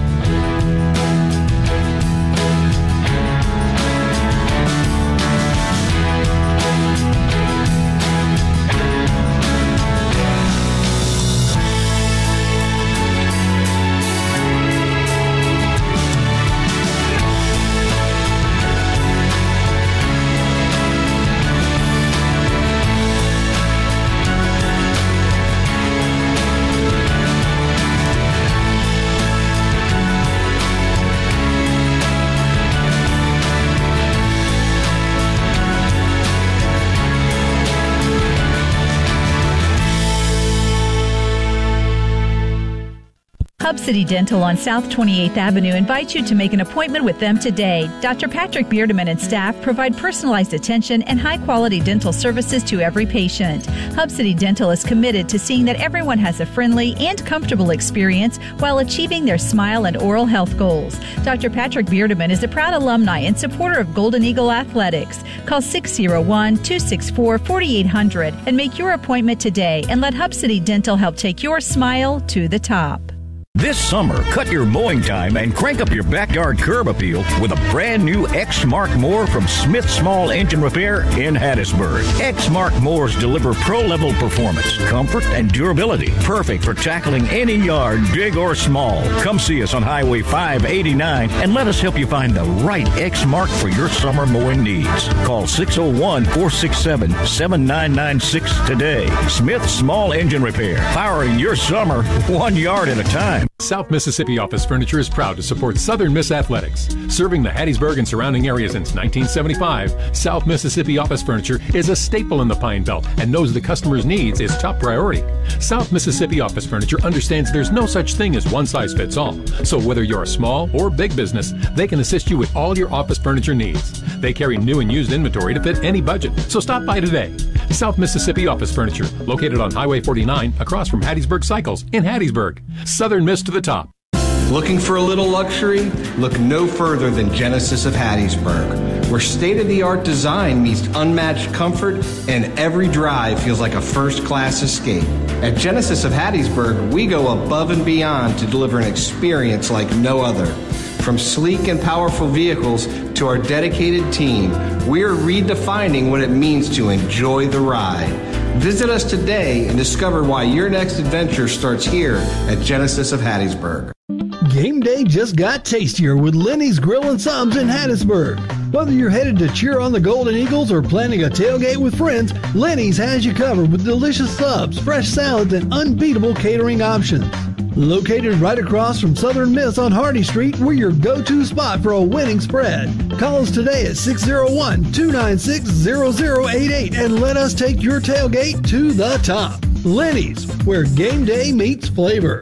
Hub City Dental on South twenty-eighth Avenue invites you to make an appointment with them today. Doctor Patrick Beardeman and staff provide personalized attention and high-quality dental services to every patient. Hub City Dental is committed to seeing that everyone has a friendly and comfortable experience while achieving their smile and oral health goals. Doctor Patrick Beardeman is a proud alumni and supporter of Golden Eagle Athletics. Call six oh one, two six four, four eight zero zero and make your appointment today and let Hub City Dental help take your smile to the top. This summer, cut your mowing time and crank up your backyard curb appeal with a brand new Exmark mower from Smith Small Engine Repair in Hattiesburg. Exmark mowers deliver pro-level performance, comfort, and durability. Perfect for tackling any yard, big or small. Come see us on Highway five eighty-nine and let us help you find the right Exmark for your summer mowing needs. Call six oh one, four six seven, seven nine nine six today. Smith Small Engine Repair, powering your summer one yard at a time. South Mississippi Office Furniture is proud to support Southern Miss Athletics. Serving the Hattiesburg and surrounding area since nineteen seventy-five, South Mississippi Office Furniture is a staple in the Pine Belt and knows the customer's needs is top priority. South Mississippi Office Furniture understands there's no such thing as one size fits all. So whether you're a small or big business, they can assist you with all your office furniture needs. They carry new and used inventory to fit any budget. So stop by today. South Mississippi Office Furniture, located on Highway forty-nine across from Hattiesburg Cycles in Hattiesburg. Southern Miss to the top. Looking for a little luxury? Look no further than Genesis of Hattiesburg, where state-of-the-art design meets unmatched comfort and every drive feels like a first-class escape. At Genesis of Hattiesburg, we go above and beyond to deliver an experience like no other. From sleek and powerful vehicles to our dedicated team, we're redefining what it means to enjoy the ride. Visit us today and discover why your next adventure starts here at Genesis of Hattiesburg. Game day just got tastier with Lenny's Grill and Subs in Hattiesburg. Whether you're headed to cheer on the Golden Eagles or planning a tailgate with friends, Lenny's has you covered with delicious subs, fresh salads, and unbeatable catering options. Located right across from Southern Miss on Hardy Street, we're your go-to spot for a winning spread. Call us today at six oh one, two nine six, zero zero eight eight and let us take your tailgate to the top. Lenny's, where game day meets flavor.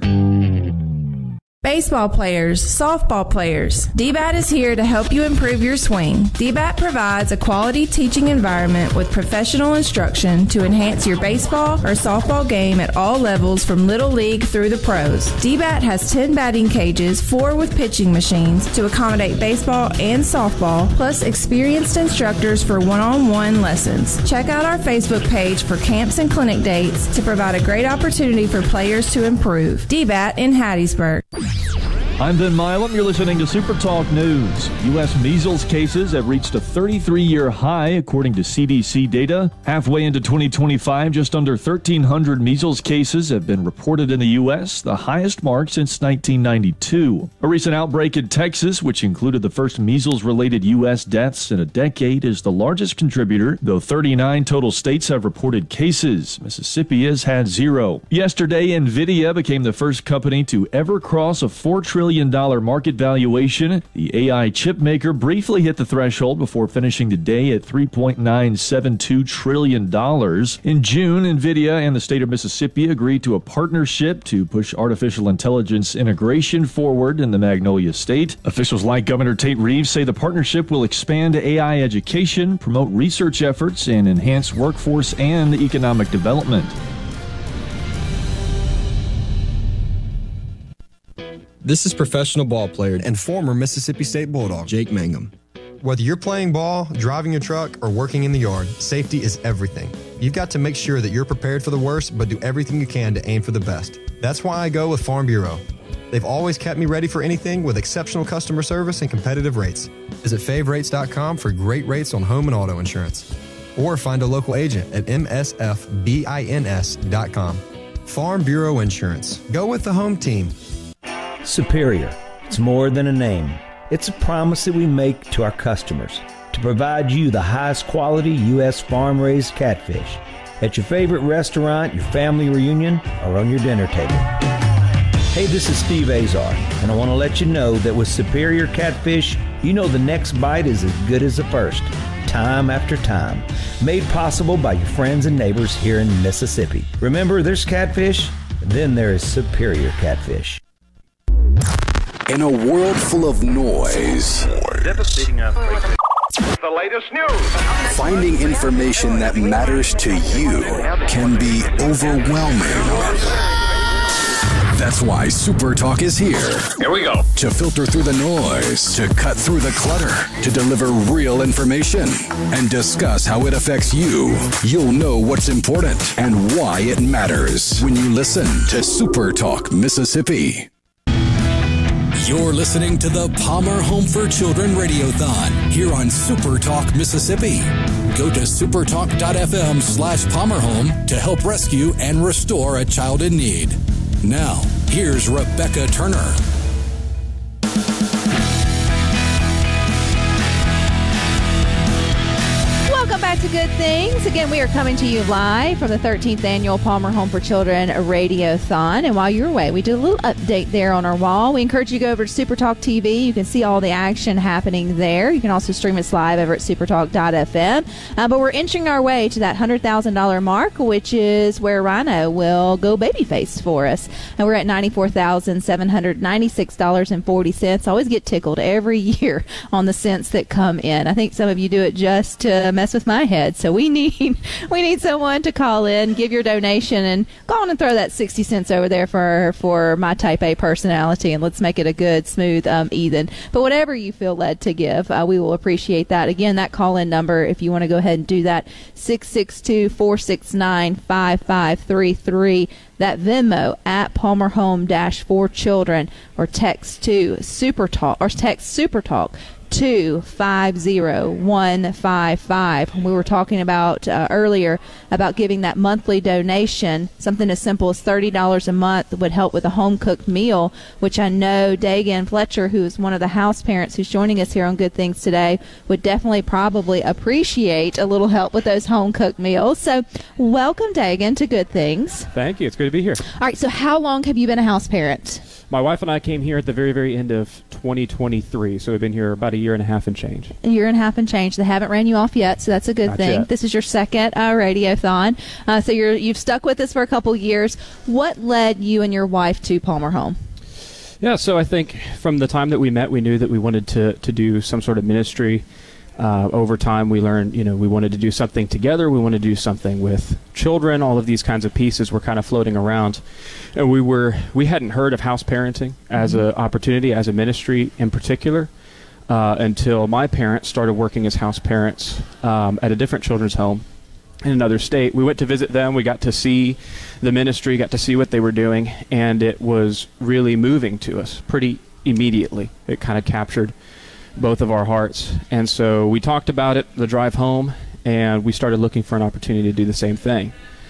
Baseball players, softball players, D B A T is here to help you improve your swing. D B A T provides a quality teaching environment with professional instruction to enhance your baseball or softball game at all levels from Little League through the pros. D B A T has ten batting cages, four with pitching machines to accommodate baseball and softball, plus experienced instructors for one-on-one lessons. Check out our Facebook page for camps and clinic dates to provide a great opportunity for players to improve. D B A T in Hattiesburg. I'm Ben Milam. You're listening to Super Talk News. U S measles cases have reached a thirty-three-year high, according to C D C data. Halfway into twenty twenty-five, just under thirteen hundred measles cases have been reported in the U S, the highest mark since nineteen ninety-two. A recent outbreak in Texas, which included the first measles-related U S deaths in a decade, is the largest contributor, though thirty-nine total states have reported cases. Mississippi has had zero. Yesterday, NVIDIA became the first company to ever cross a four trillion trillion dollars market valuation. The A I chip maker briefly hit the threshold before finishing the day at three point nine seven two trillion dollars. In June, NVIDIA and the state of Mississippi agreed to a partnership to push artificial intelligence integration forward in the Magnolia State. Officials like Governor Tate Reeves say the partnership will expand A I education, promote research efforts, and enhance workforce and economic development. This is professional ball player and former Mississippi State Bulldog, Jake Mangum. Whether you're playing ball, driving a truck, or working in the yard, safety is everything. You've got to make sure that you're prepared for the worst, but do everything you can to aim for the best. That's why I go with Farm Bureau. They've always kept me ready for anything with exceptional customer service and competitive rates. Visit fave rates dot com for great rates on home and auto insurance. Or find a local agent at m s f bins dot com. Farm Bureau Insurance. Go with the home team. Superior. It's more than a name. It's a promise that we make to our customers to provide you the highest quality U S farm-raised catfish at your favorite restaurant, your family reunion, or on your dinner table. Hey, this is Steve Azar, and I want to let you know that with Superior Catfish, you know the next bite is as good as the first, time after time. Made possible by your friends and neighbors here in Mississippi. Remember, there's catfish, then there is Superior Catfish. In a world full of noise, Devastating earthquake. The latest news. finding information that matters to you can be overwhelming. That's why Super Talk is here. Here we go. To filter through the noise, to cut through the clutter, to deliver real information, and discuss how it affects you. You'll know what's important and why it matters when you listen to Super Talk Mississippi. You're listening to the Palmer Home for Children Radiothon here on Super Talk Mississippi. Go to supertalk.fm slash palmerhome to help rescue and restore a child in need. Now, here's Rebecca Turner. Welcome back to Good Things. Again, we are coming to you live from the thirteenth Annual Palmer Home for Children Radiothon. And while you're away, we did a little update there on our wall. We encourage you to go over to Super Talk T V. You can see all the action happening there. You can also stream us live over at supertalk dot f m. Uh, but we're inching our way to that one hundred thousand dollars mark, which is where Rhino will go babyface for us. And we're at ninety-four thousand seven hundred ninety-six dollars and forty cents. I always get tickled every year on the cents that come in. I think some of you do it just to mess with my head. So we need we need someone to call in, give your donation, and go on and throw that sixty cents over there for for my type A personality, and let's make it a good, smooth um, Ethan. But whatever you feel led to give, uh, we will appreciate that. Again, that call-in number, if you want to go ahead and do that, six six two, four six nine, five five three three. That Venmo at Palmer Home dash for Children, or text to Super Talk, or text Super Talk two five zero one five five. We were talking about uh, earlier about giving that monthly donation. Something as simple as thirty dollars a month would help with a home-cooked meal, which I know Dagan Fletcher, who is one of the house parents who's joining us here on Good Things today, would definitely probably appreciate a little help with those home-cooked meals. So welcome, Dagan, to Good Things. Thank you. It's good to be here. All right, so how long have you been a house parent? My wife and I came here at the very, very end of twenty twenty-three, so we've been here about a year and a half and change. A year and a half and change. They haven't ran you off yet, so that's a good Not thing. yet. This is your second uh, radiothon, uh, so you're you've stuck with us for a couple years. What led you and your wife to Palmer Home? Yeah, so I think from the time that we met, we knew that we wanted to, to do some sort of ministry. Uh, over time, we learned, you know, we wanted to do something together. We wanted to do something with children. All of these kinds of pieces were kind of floating around, and we were we hadn't heard of house parenting as Mm-hmm. an opportunity, as a ministry in particular, uh, until my parents started working as house parents um, at a different children's home in another state. We went to visit them. We got to see the ministry, got to see what they were doing, and it was really moving to us pretty immediately. It kind of captured both of our hearts. And so we talked about it the drive home, and we started looking for an opportunity to do the same thing.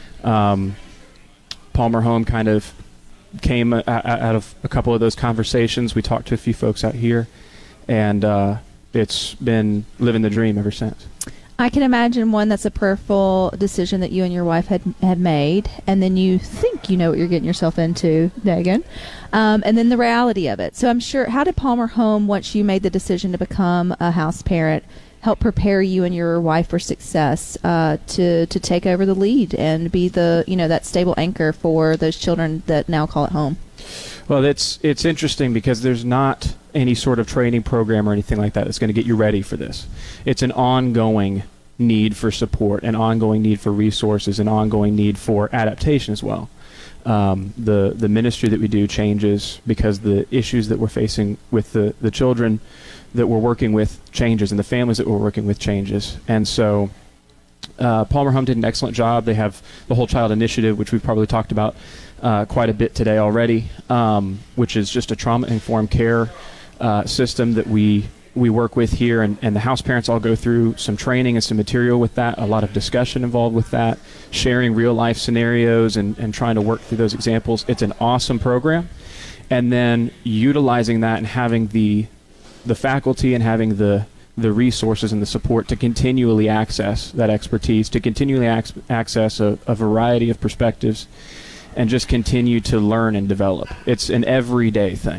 Um, Palmer Home kind of came a- a- out of a couple of those conversations. We talked to a few folks out here, and uh, it's been living the dream ever since. I can imagine one that's a prayerful decision that you and your wife had had made, and then you think you know what you're getting yourself into, Dagan, um, and then the reality of it. So I'm sure, how did Palmer Home, once you made the decision to become a house parent, help prepare you and your wife for success uh, to to take over the lead and be the you know that stable anchor for those children that now call it home? Well, it's it's interesting because there's not any sort of training program or anything like that that's going to get you ready for this. It's an ongoing need for support, an ongoing need for resources, an ongoing need for adaptation as well. Um, the the ministry that we do changes because the issues that we're facing with the, the children that we're working with changes, and the families that we're working with changes. And so uh, Palmer Home did an excellent job. They have the Whole Child Initiative, which we've probably talked about uh, quite a bit today already, um, which is just a trauma-informed care uh, system that we we work with here, and, and the house parents all go through some training and some material with that, a lot of discussion involved with that, sharing real-life scenarios and, and trying to work through those examples. It's an awesome program. And then utilizing that and having the the faculty and having the the resources and the support to continually access that expertise, to continually ac- access a, a variety of perspectives, and just continue to learn and develop. It's an everyday thing.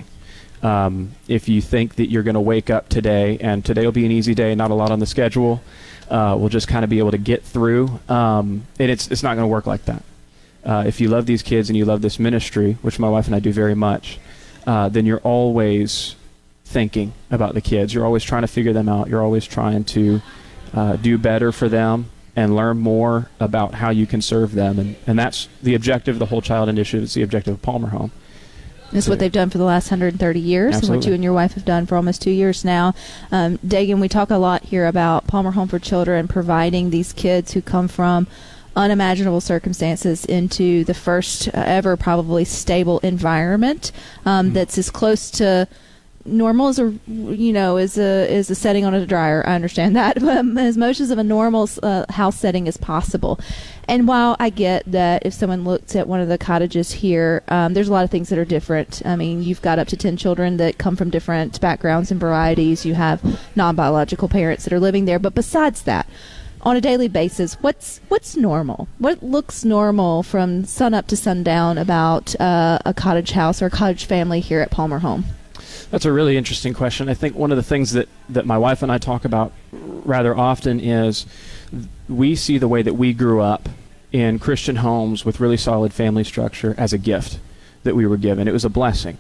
Um, if you think that you're going to wake up today, and today will be an easy day, not a lot on the schedule, uh, we'll just kind of be able to get through, um, and it's it's not going to work like that. Uh, if you love these kids and you love this ministry, which my wife and I do very much, uh, then you're always thinking about the kids. You're always trying to figure them out. You're always trying to uh, do better for them and learn more about how you can serve them. And, and that's the objective of the Whole Child Initiative. It's the objective of Palmer Home. It's what they've done for the last one hundred thirty years, Absolutely. and what you and your wife have done for almost two years now. Um, Dagan, we talk a lot here about Palmer Home for Children providing these kids who come from unimaginable circumstances into the first ever probably stable environment um, mm-hmm. that's as close to normal as a you know is a is a setting on a dryer. I understand that, but as much as of a normal uh, house setting as possible. And while I get that if someone looks at one of the cottages here, um, there's a lot of things that are different. I mean, you've got up to ten children that come from different backgrounds and varieties. You have non-biological parents that are living there. But besides that, on a daily basis, what's what's normal? What looks normal from sun up to sundown about uh, a cottage house or a cottage family here at Palmer Home? That's a really interesting question. I think one of the things that, that my wife and I talk about rather often is we see the way that we grew up in Christian homes with really solid family structure as a gift that we were given. It was a blessing,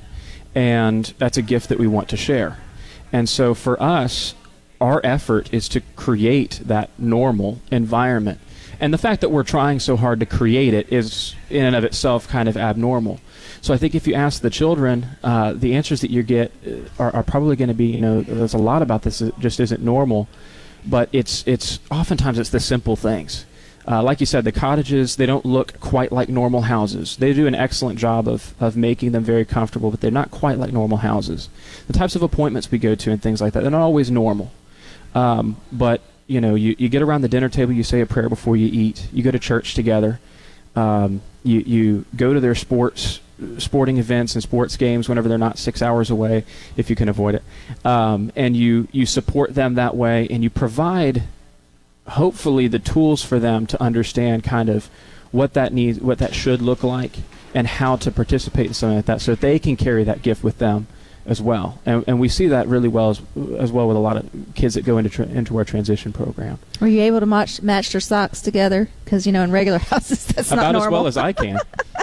and that's a gift that we want to share. And so for us, our effort is to create that normal environment. And the fact that we're trying so hard to create it is in and of itself kind of abnormal. So I think if you ask the children, uh, the answers that you get are, are probably going to be, you know, there's a lot about this that just isn't normal, but it's it's oftentimes it's the simple things. Uh, like you said, the cottages, they don't look quite like normal houses. They do an excellent job of, of making them very comfortable, but they're not quite like normal houses. The types of appointments we go to and things like that, they're not always normal. Um, but, you know, you, you get around the dinner table, you say a prayer before you eat. You go to church together. Um, you, you go to their sports sporting events and sports games whenever they're not six hours away, if you can avoid it. Um, and you, you support them that way, and you provide, hopefully, the tools for them to understand kind of what that needs, what that should look like, and how to participate in something like that, so that they can carry that gift with them as well. And, and we see that really well as, as well with a lot of kids that go into tra- into our transition program. Were you able to match, match their socks together? Because, you know, in regular houses, that's About not normal. About as well as I can.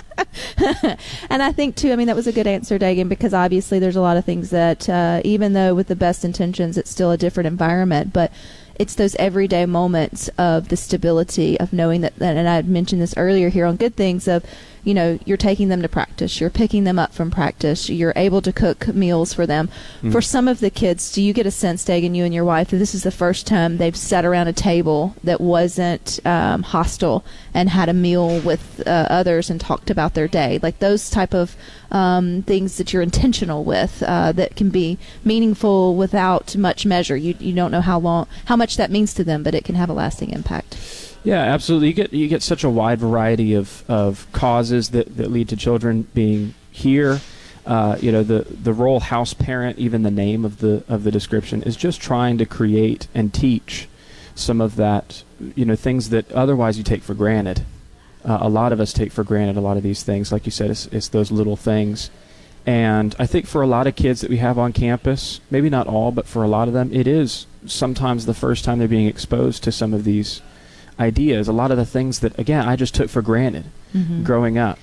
And I think, too, I mean, that was a good answer, Dagan, because obviously there's a lot of things that, uh, even though with the best intentions, it's still a different environment, but it's those everyday moments of the stability of knowing that, and I had mentioned this earlier here on Good Things, of, you know, you're taking them to practice, you're picking them up from practice, you're able to cook meals for them. Mm-hmm. For some of the kids, do you get a sense, Dagan, you and your wife, that this is the first time they've sat around a table that wasn't um, hostile and had a meal with uh, others and talked about their day? Like those type of um, things that you're intentional with, uh, that can be meaningful without much measure. You you don't know how long, how much that means to them, but it can have a lasting impact. Yeah, absolutely. You get you get such a wide variety of, of causes that, that lead to children being here. Uh, you know, the, the role house parent, even the name of the of the description, is just trying to create and teach some of that, you know, things that otherwise you take for granted. Uh, a lot of us take for granted a lot of these things. Like you said, it's, it's those little things. And I think for a lot of kids that we have on campus, maybe not all, but for a lot of them, it is sometimes the first time they're being exposed to some of these ideas. A lot of the things that, again, I just took for granted mm-hmm. growing up.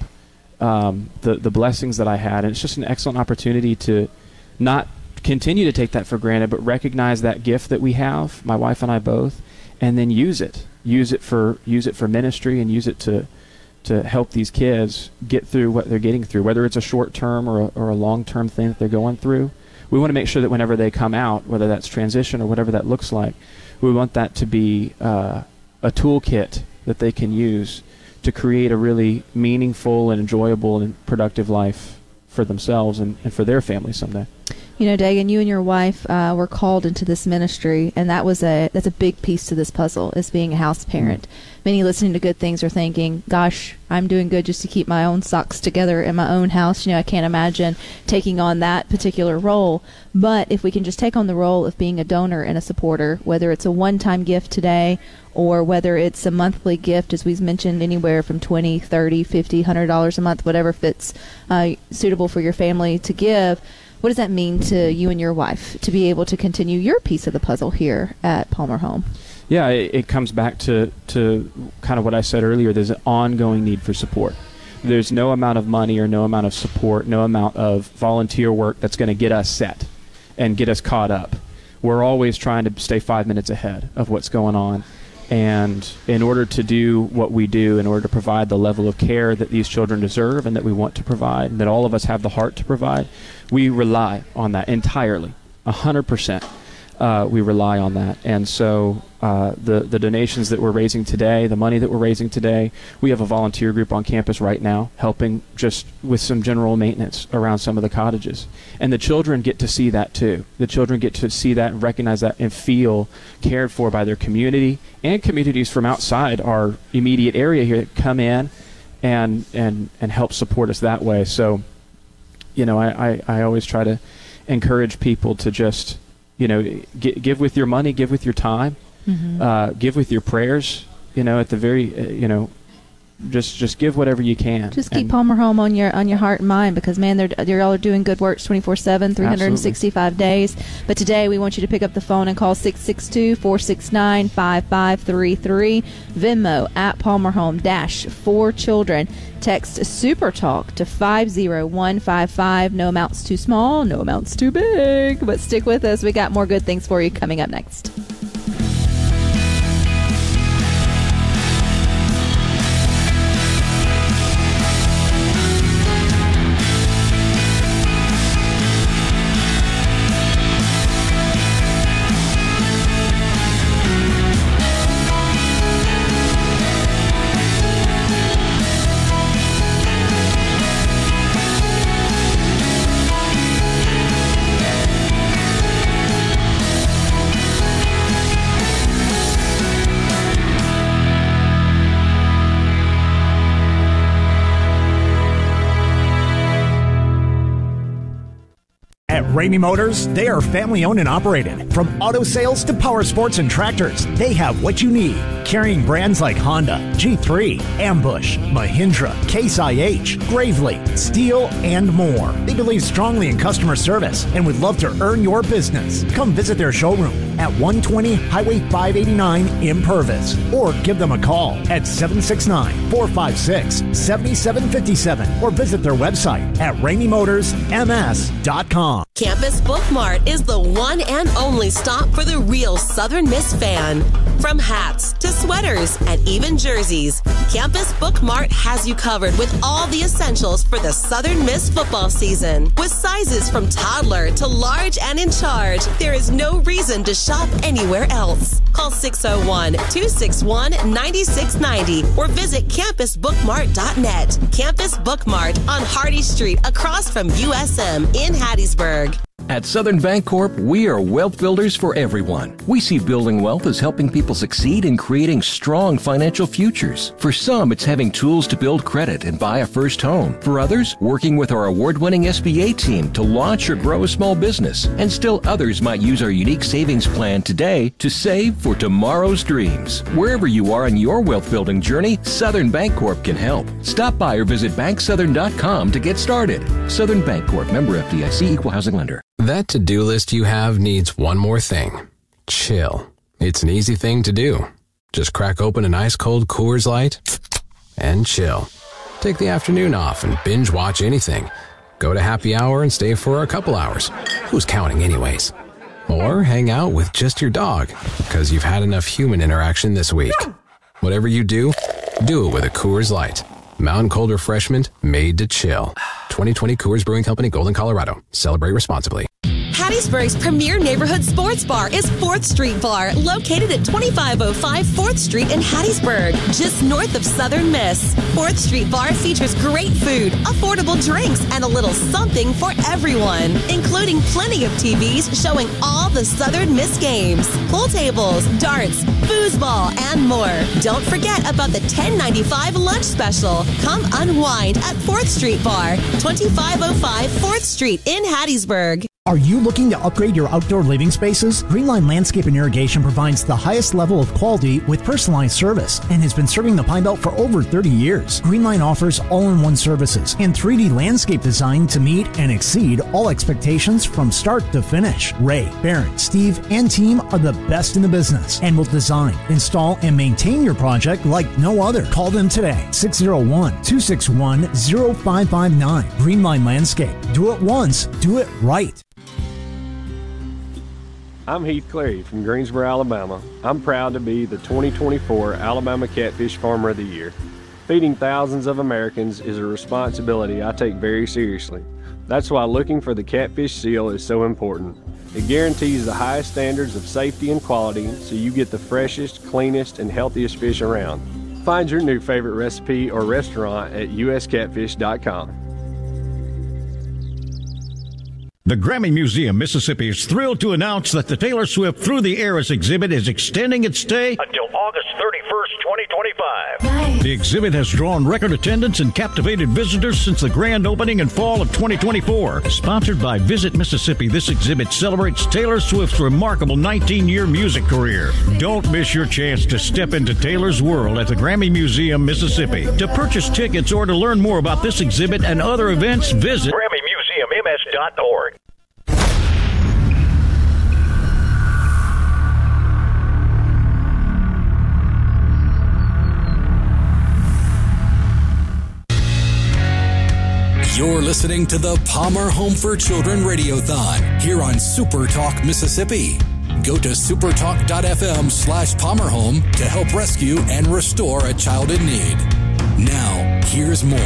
Um, the, the blessings that I had. And it's just an excellent opportunity to not continue to take that for granted, but recognize that gift that we have, my wife and I both, and then use it. Use it for use it for ministry and use it to to help these kids get through what they're getting through, whether it's a short-term or a, or a long-term thing that they're going through. We want to make sure that whenever they come out, whether that's transition or whatever that looks like, we want that to be uh, a toolkit that they can use to create a really meaningful and enjoyable and productive life for themselves and, and for their family someday. You know, Dagan, you and your wife uh, were called into this ministry, and that was a that's a big piece to this puzzle, is being a house parent. Mm-hmm. Many listening to Good Things are thinking, gosh, I'm doing good just to keep my own socks together in my own house. You know, I can't imagine taking on that particular role. But if we can just take on the role of being a donor and a supporter, whether it's a one-time gift today or whether it's a monthly gift, as we've mentioned, anywhere from twenty, thirty, fifty, one hundred dollars a month, whatever fits uh, suitable for your family to give, what does that mean to you and your wife to be able to continue your piece of the puzzle here at Palmer Home? Yeah, it, it comes back to, to kind of what I said earlier. There's an ongoing need for support. There's no amount of money or no amount of support, no amount of volunteer work that's going to get us set and get us caught up. We're always trying to stay five minutes ahead of what's going on. And in order to do what we do, in order to provide the level of care that these children deserve and that we want to provide, and that all of us have the heart to provide, we rely on that entirely, one hundred percent. Uh, we rely on that. And so uh, the, the donations that we're raising today, the money that we're raising today, we have a volunteer group on campus right now helping just with some general maintenance around some of the cottages. And the children get to see that too. The children get to see that and recognize that and feel cared for by their community and communities from outside our immediate area here that come in and, and, and help support us that way. So, you know, I, I, I always try to encourage people to just, you know, g- give with your money, give with your time, mm-hmm. uh, give with your prayers. You know, at the very, uh, you know, just just give whatever you can. Just keep and Palmer Home on your on your heart and mind, because man, they're they're all doing good works twenty-four seven, three hundred sixty-five Absolutely. Days. But today we want you to pick up the phone and call six six two, four six nine, five five three three. Venmo at Palmer Home dash for children. Text Super Talk to five zero one five five. No amount's too small, no amount's too big. But stick with us. We got more good things for you coming up next. Ramey Motors, they are family owned and operated. From auto sales to power sports and tractors, they have what you need. Carrying brands like Honda, G three, Ambush, Mahindra, Case I H, Gravely, Steel, and more. They believe strongly in customer service and would love to earn your business. Come visit their showroom at one twenty Highway five eighty-nine in Purvis, or give them a call at seven six nine, four five six, seven seven five seven, or visit their website at ramey motors m s dot com. Campus Book Mart is the one and only stop for the real Southern Miss fan. From hats to sweaters and even jerseys, Campus Book Mart has you covered with all the essentials for the Southern Miss football season. With sizes from toddler to large and in charge, there is no reason to shop anywhere else. Call six oh one, two six one, nine six nine oh or visit campus book mart dot net. Campus Book Mart on Hardy Street across from U S M in Hattiesburg. At Southern Bancorp, we are wealth builders for everyone. We see building wealth as helping people succeed in creating strong financial futures. For some, it's having tools to build credit and buy a first home. For others, working with our award-winning S B A team to launch or grow a small business. And still others might use our unique savings plan today to save for tomorrow's dreams. Wherever you are in your wealth building journey, Southern Bancorp can help. Stop by or visit bank southern dot com to get started. Southern Bancorp, member F D I C, equal housing lender. That to-do list you have needs one more thing. Chill. It's an easy thing to do. Just crack open an ice-cold Coors Light and chill. Take the afternoon off and binge watch anything. Go to happy hour and stay for a couple hours. Who's counting anyways? Or hang out with just your dog, because you've had enough human interaction this week. Whatever you do, do it with a Coors Light. Mountain Cold Refreshment made to chill. twenty twenty Coors Brewing Company, Golden, Colorado. Celebrate responsibly. Hattiesburg's premier neighborhood sports bar is fourth Street Bar, located at twenty-five oh five fourth Street in Hattiesburg, just north of Southern Miss. fourth Street Bar features great food, affordable drinks, and a little something for everyone, including plenty of T Vs showing all the Southern Miss games, pool tables, darts, foosball, and more. Don't forget about the ten ninety-five lunch special. Come unwind at fourth Street Bar, twenty-five oh five fourth Street in Hattiesburg. Are you looking to upgrade your outdoor living spaces? Greenline Landscape and Irrigation provides the highest level of quality with personalized service and has been serving the Pine Belt for over thirty years. Greenline offers all-in-one services and three D landscape design to meet and exceed all expectations from start to finish. Ray, Barron, Steve, and team are the best in the business and will design, install, and maintain your project like no other. Call them today, six oh one, two six one, oh five five nine. Greenline Landscape. Do it once, do it right. I'm Heath Clary from Greensboro, Alabama. I'm proud to be the twenty twenty-four Alabama Catfish Farmer of the Year. Feeding thousands of Americans is a responsibility I take very seriously. That's why looking for the Catfish Seal is so important. It guarantees the highest standards of safety and quality so you get the freshest, cleanest, and healthiest fish around. Find your new favorite recipe or restaurant at u s catfish dot com. The Grammy Museum, Mississippi is thrilled to announce that the Taylor Swift Through the Eras exhibit is extending its stay until August thirty-first, twenty twenty-five. The exhibit has drawn record attendance and captivated visitors since the grand opening in fall of twenty twenty-four. Sponsored by Visit Mississippi, this exhibit celebrates Taylor Swift's remarkable nineteen-year music career. Don't miss your chance to step into Taylor's world at the Grammy Museum, Mississippi. To purchase tickets or to learn more about this exhibit and other events, visit Grammy Museum M S dot org. You're listening to the Palmer Home for Children Radiothon here on Super Talk Mississippi. Go to supertalk dot f m slash Palmer Home to help rescue and restore a child in need. Now, here's more.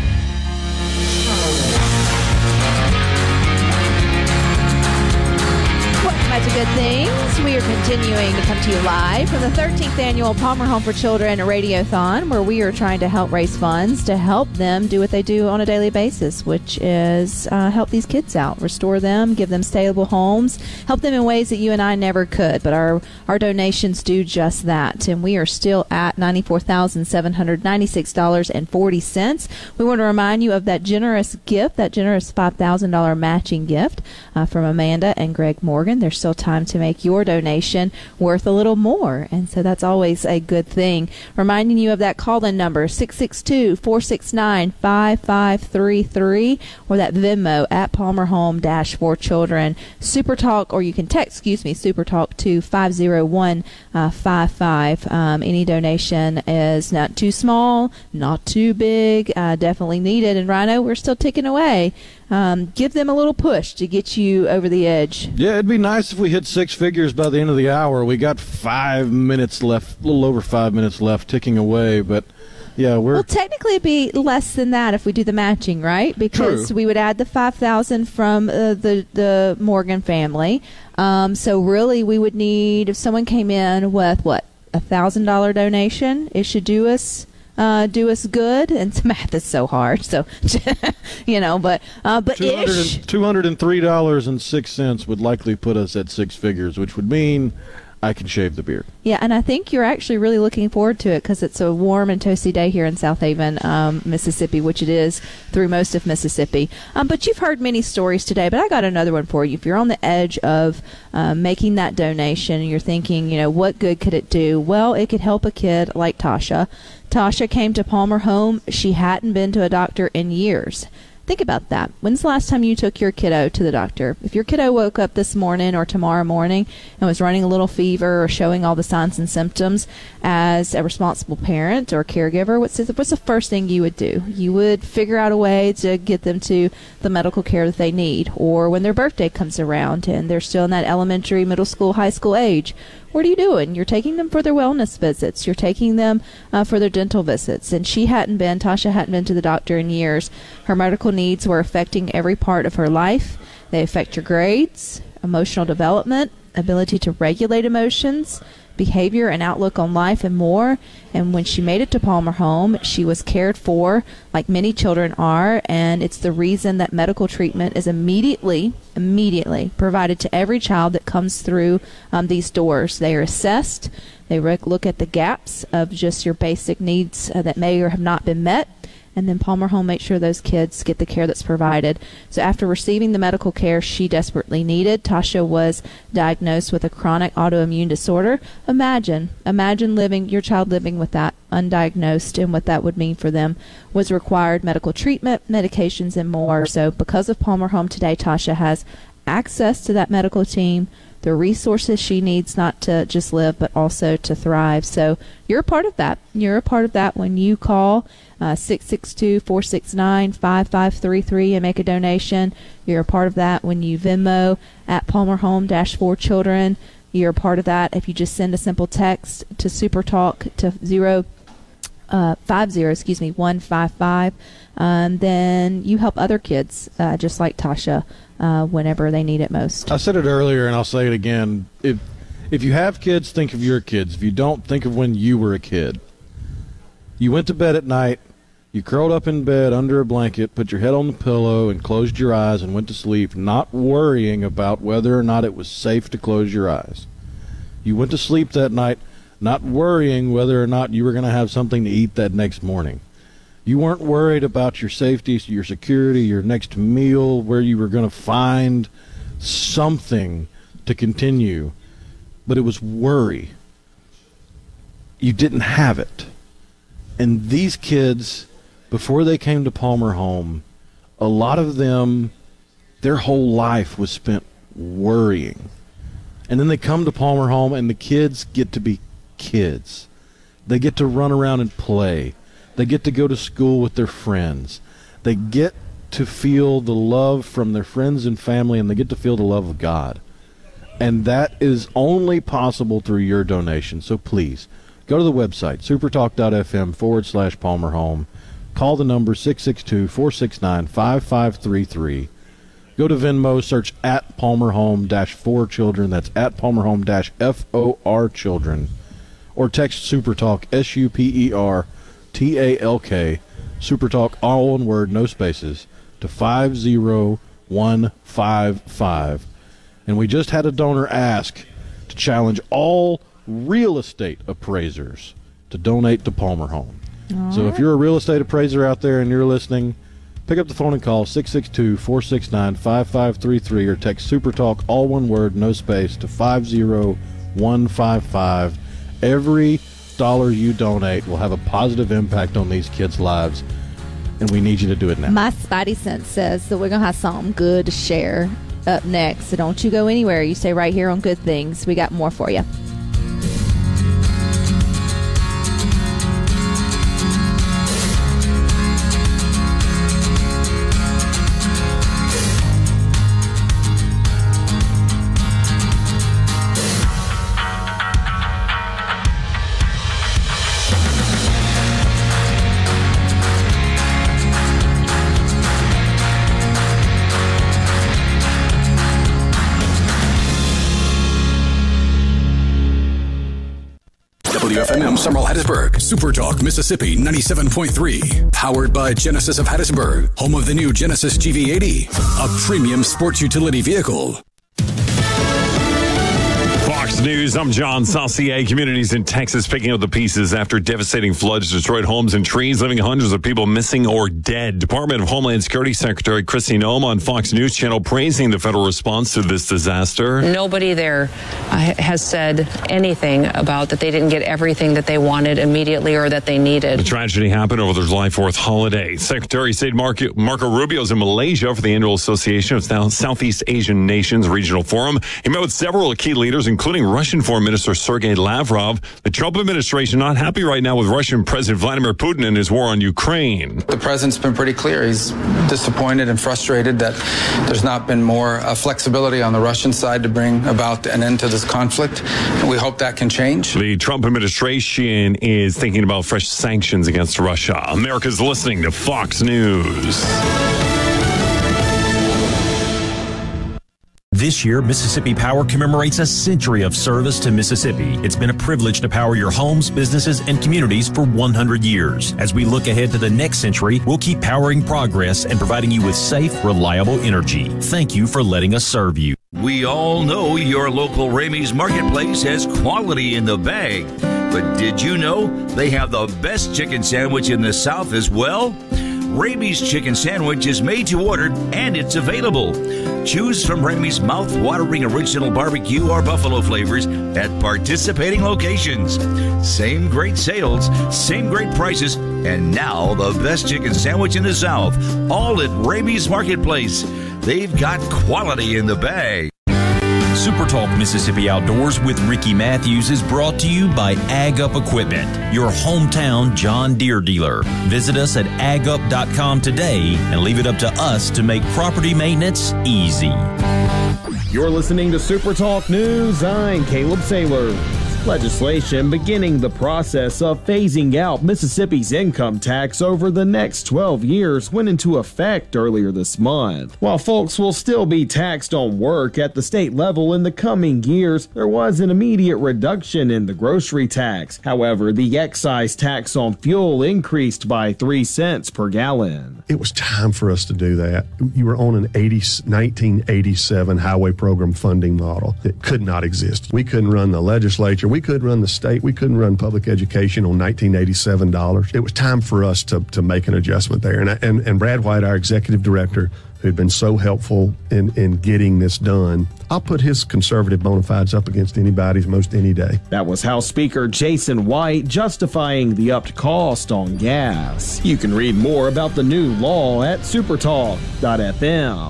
Welcome back to Good Things. We are continuing to come to you live from the thirteenth annual Palmer Home for Children Radiothon, where we are trying to help raise funds to help them do what they do on a daily basis, which is uh, help these kids out, restore them, give them stable homes, help them in ways that you and I never could. But our, our donations do just that, and we are still at ninety-four thousand seven hundred ninety-six dollars and forty cents. We want to remind you of that generous gift, that generous five thousand dollars matching gift uh, from Amanda and Greg Morgan. There's still time to make your donation worth a little more, and so that's always a good thing. Reminding you of that call-in number, six six two, four six nine, five five three three, or that Venmo at Palmer Home Dash for Children. Super Talk, or you can text, excuse me, Super Talk to five zero one five five. Um, any donation is not too small, not too big, uh, definitely needed. And Rhino, we're still ticking away. Um, give them a little push to get you over the edge. Yeah, it'd be nice if we hit six figures by the end of the hour. We got five minutes left, a little over five minutes left, ticking away. But, yeah, we're... Well, technically it'd be less than that if we do the matching, right? Because True. we would add the five thousand dollars from uh, the, the Morgan family. Um, so, really, we would need, if someone came in with, what, a one thousand dollars donation, it should do us uh, do us good. And math is so hard, so you know. But uh, but ish. two hundred three dollars and six cents would likely put us at six figures, which would mean I can shave the beard. Yeah, and I think you're actually really looking forward to it because it's a warm and toasty day here in South Haven, um, Mississippi, which it is through most of Mississippi. Um, but you've heard many stories today, but I got another one for you. If you're on the edge of uh, making that donation and you're thinking, you know, what good could it do? Well, it could help a kid like Tasha. Tasha came to Palmer Home. She hadn't been to a doctor in years. Think about that. When's the last time you took your kiddo to the doctor? If your kiddo woke up this morning or tomorrow morning and was running a little fever or showing all the signs and symptoms, as a responsible parent or caregiver, what's the, what's the first thing you would do? You would figure out a way to get them to the medical care that they need. Or when their birthday comes around and they're still in that elementary, middle school, high school age, what are you doing? You're taking them for their wellness visits. You're taking them uh, for their dental visits. And she hadn't been, Tasha hadn't been to the doctor in years. Her medical needs were affecting every part of her life. They affect your grades, emotional development, ability to regulate emotions, behavior and outlook on life, and more. And when she made it to Palmer Home, she was cared for like many children are, and it's the reason that medical treatment is immediately, immediately provided to every child that comes through um, these doors. They are assessed. They rec- look at the gaps of just your basic needs uh, that may or have not been met. And then Palmer Home makes sure those kids get the care that's provided. So after receiving the medical care she desperately needed, Tasha was diagnosed with a chronic autoimmune disorder. Imagine, imagine living, your child living with that undiagnosed and what that would mean for them. Was required medical treatment, medications, and more. So because of Palmer Home today, Tasha has access to that medical team, the resources she needs not to just live but also to thrive. So you're a part of that. You're a part of that when you call uh, six six two, four six nine, five five three three and make a donation. You're a part of that when you Venmo at Palmer Home dash four children. You're a part of that if you just send a simple text to Super Talk to zero uh, five zero, excuse me, one five five. Um, then you help other kids uh, just like Tasha uh, whenever they need it most. I said it earlier, and I'll say it again. If if you have kids, think of your kids. If you don't, think of when you were a kid. You went to bed at night, you curled up in bed under a blanket, put your head on the pillow, and closed your eyes and went to sleep, not worrying about whether or not it was safe to close your eyes. You went to sleep that night, not worrying whether or not you were going to have something to eat that next morning. You weren't worried about your safety, your security, your next meal, where you were going to find something to continue. But it was worry. You didn't have it. And these kids, before they came to Palmer Home, a lot of them, their whole life was spent worrying. And then they come to Palmer Home, and the kids get to be kids. They get to run around and play. They get to go to school with their friends. They get to feel the love from their friends and family, and they get to feel the love of God. And that is only possible through your donation. So please, go to the website, supertalk.fm forward slash Palmer Home. Call the number six six two, four six nine, five five three three. Go to Venmo, search at Palmer Home dash four children. That's at Palmer Home dash F O R children. Or text Supertalk, S U P E R T A L K, Supertalk, all one word, no spaces, to five zero one five five. And we just had a donor ask to challenge all real estate appraisers to donate to Palmer Home. All so right. If you're a real estate appraiser out there and you're listening, pick up the phone and call six six two, four six nine, five five three three or text Supertalk, all one word, no space, to five zero one five five. Every dollar you donate will have a positive impact on these kids' lives, and we need you to do it now. My spidey sense says that we're going to have something good to share up next, so don't you go anywhere. You stay right here on Good Things. We got more for you. M M Summerall Hattiesburg. Super Talk Mississippi ninety-seven point three. Powered by Genesis of Hattiesburg. Home of the new Genesis G V eighty. A premium sports utility vehicle. Fox News, I'm John Saucier. Communities in Texas picking up the pieces after devastating floods destroyed homes and trees, leaving hundreds of people missing or dead. Department of Homeland Security Secretary Kristi Noem on Fox News Channel praising the federal response to this disaster. Nobody there uh, has said anything about that they didn't get everything that they wanted immediately or that they needed. The tragedy happened over the July fourth holiday. Secretary of State Marco, Marco Rubio is in Malaysia for the annual Association of South, Southeast Asian Nations Regional Forum. He met with several key leaders, including Russian Foreign Minister Sergei Lavrov. The Trump administration not happy right now with Russian President Vladimir Putin and his war on Ukraine. The president's been pretty clear. He's disappointed and frustrated that there's not been more uh, flexibility on the Russian side to bring about an end to this conflict. And we hope that can change. The Trump administration is thinking about fresh sanctions against Russia. America's listening to Fox News. This year, Mississippi Power commemorates a century of service to Mississippi. It's been a privilege to power your homes, businesses, and communities for one hundred years. As we look ahead to the next century, we'll keep powering progress and providing you with safe, reliable energy. Thank you for letting us serve you. We all know your local Ramey's Marketplace has quality in the bag. But did you know they have the best chicken sandwich in the South as well? Ramey's Chicken Sandwich is made to order and it's available. Choose from Ramey's mouth-watering original barbecue or buffalo flavors at participating locations. Same great sales, same great prices, and now the best chicken sandwich in the South, all at Ramey's Marketplace. They've got quality in the bag. Super Talk Mississippi Outdoors with Ricky Matthews is brought to you by Ag Up Equipment, your hometown John Deere dealer. Visit us at ag up dot com today and leave it up to us to make property maintenance easy. You're listening to Super Talk News. I'm Caleb Saylor. Legislation beginning the process of phasing out Mississippi's income tax over the next twelve years went into effect earlier this month. While folks will still be taxed on work at the state level in the coming years, there was an immediate reduction in the grocery tax. However, the excise tax on fuel increased by three cents per gallon. It was time for us to do that. You were on an nineteen eighty-seven highway program funding model that could not exist. We couldn't run the legislature. We couldn't run the state. We couldn't run public education on nineteen eighty-seven dollars. It was time for us to, to make an adjustment there. And, and, and Brad White, our executive director, who'd been so helpful in, in getting this done, I'll put his conservative bona fides up against anybody's most any day. That was House Speaker Jason White justifying the upped cost on gas. You can read more about the new law at supertalk dot f m.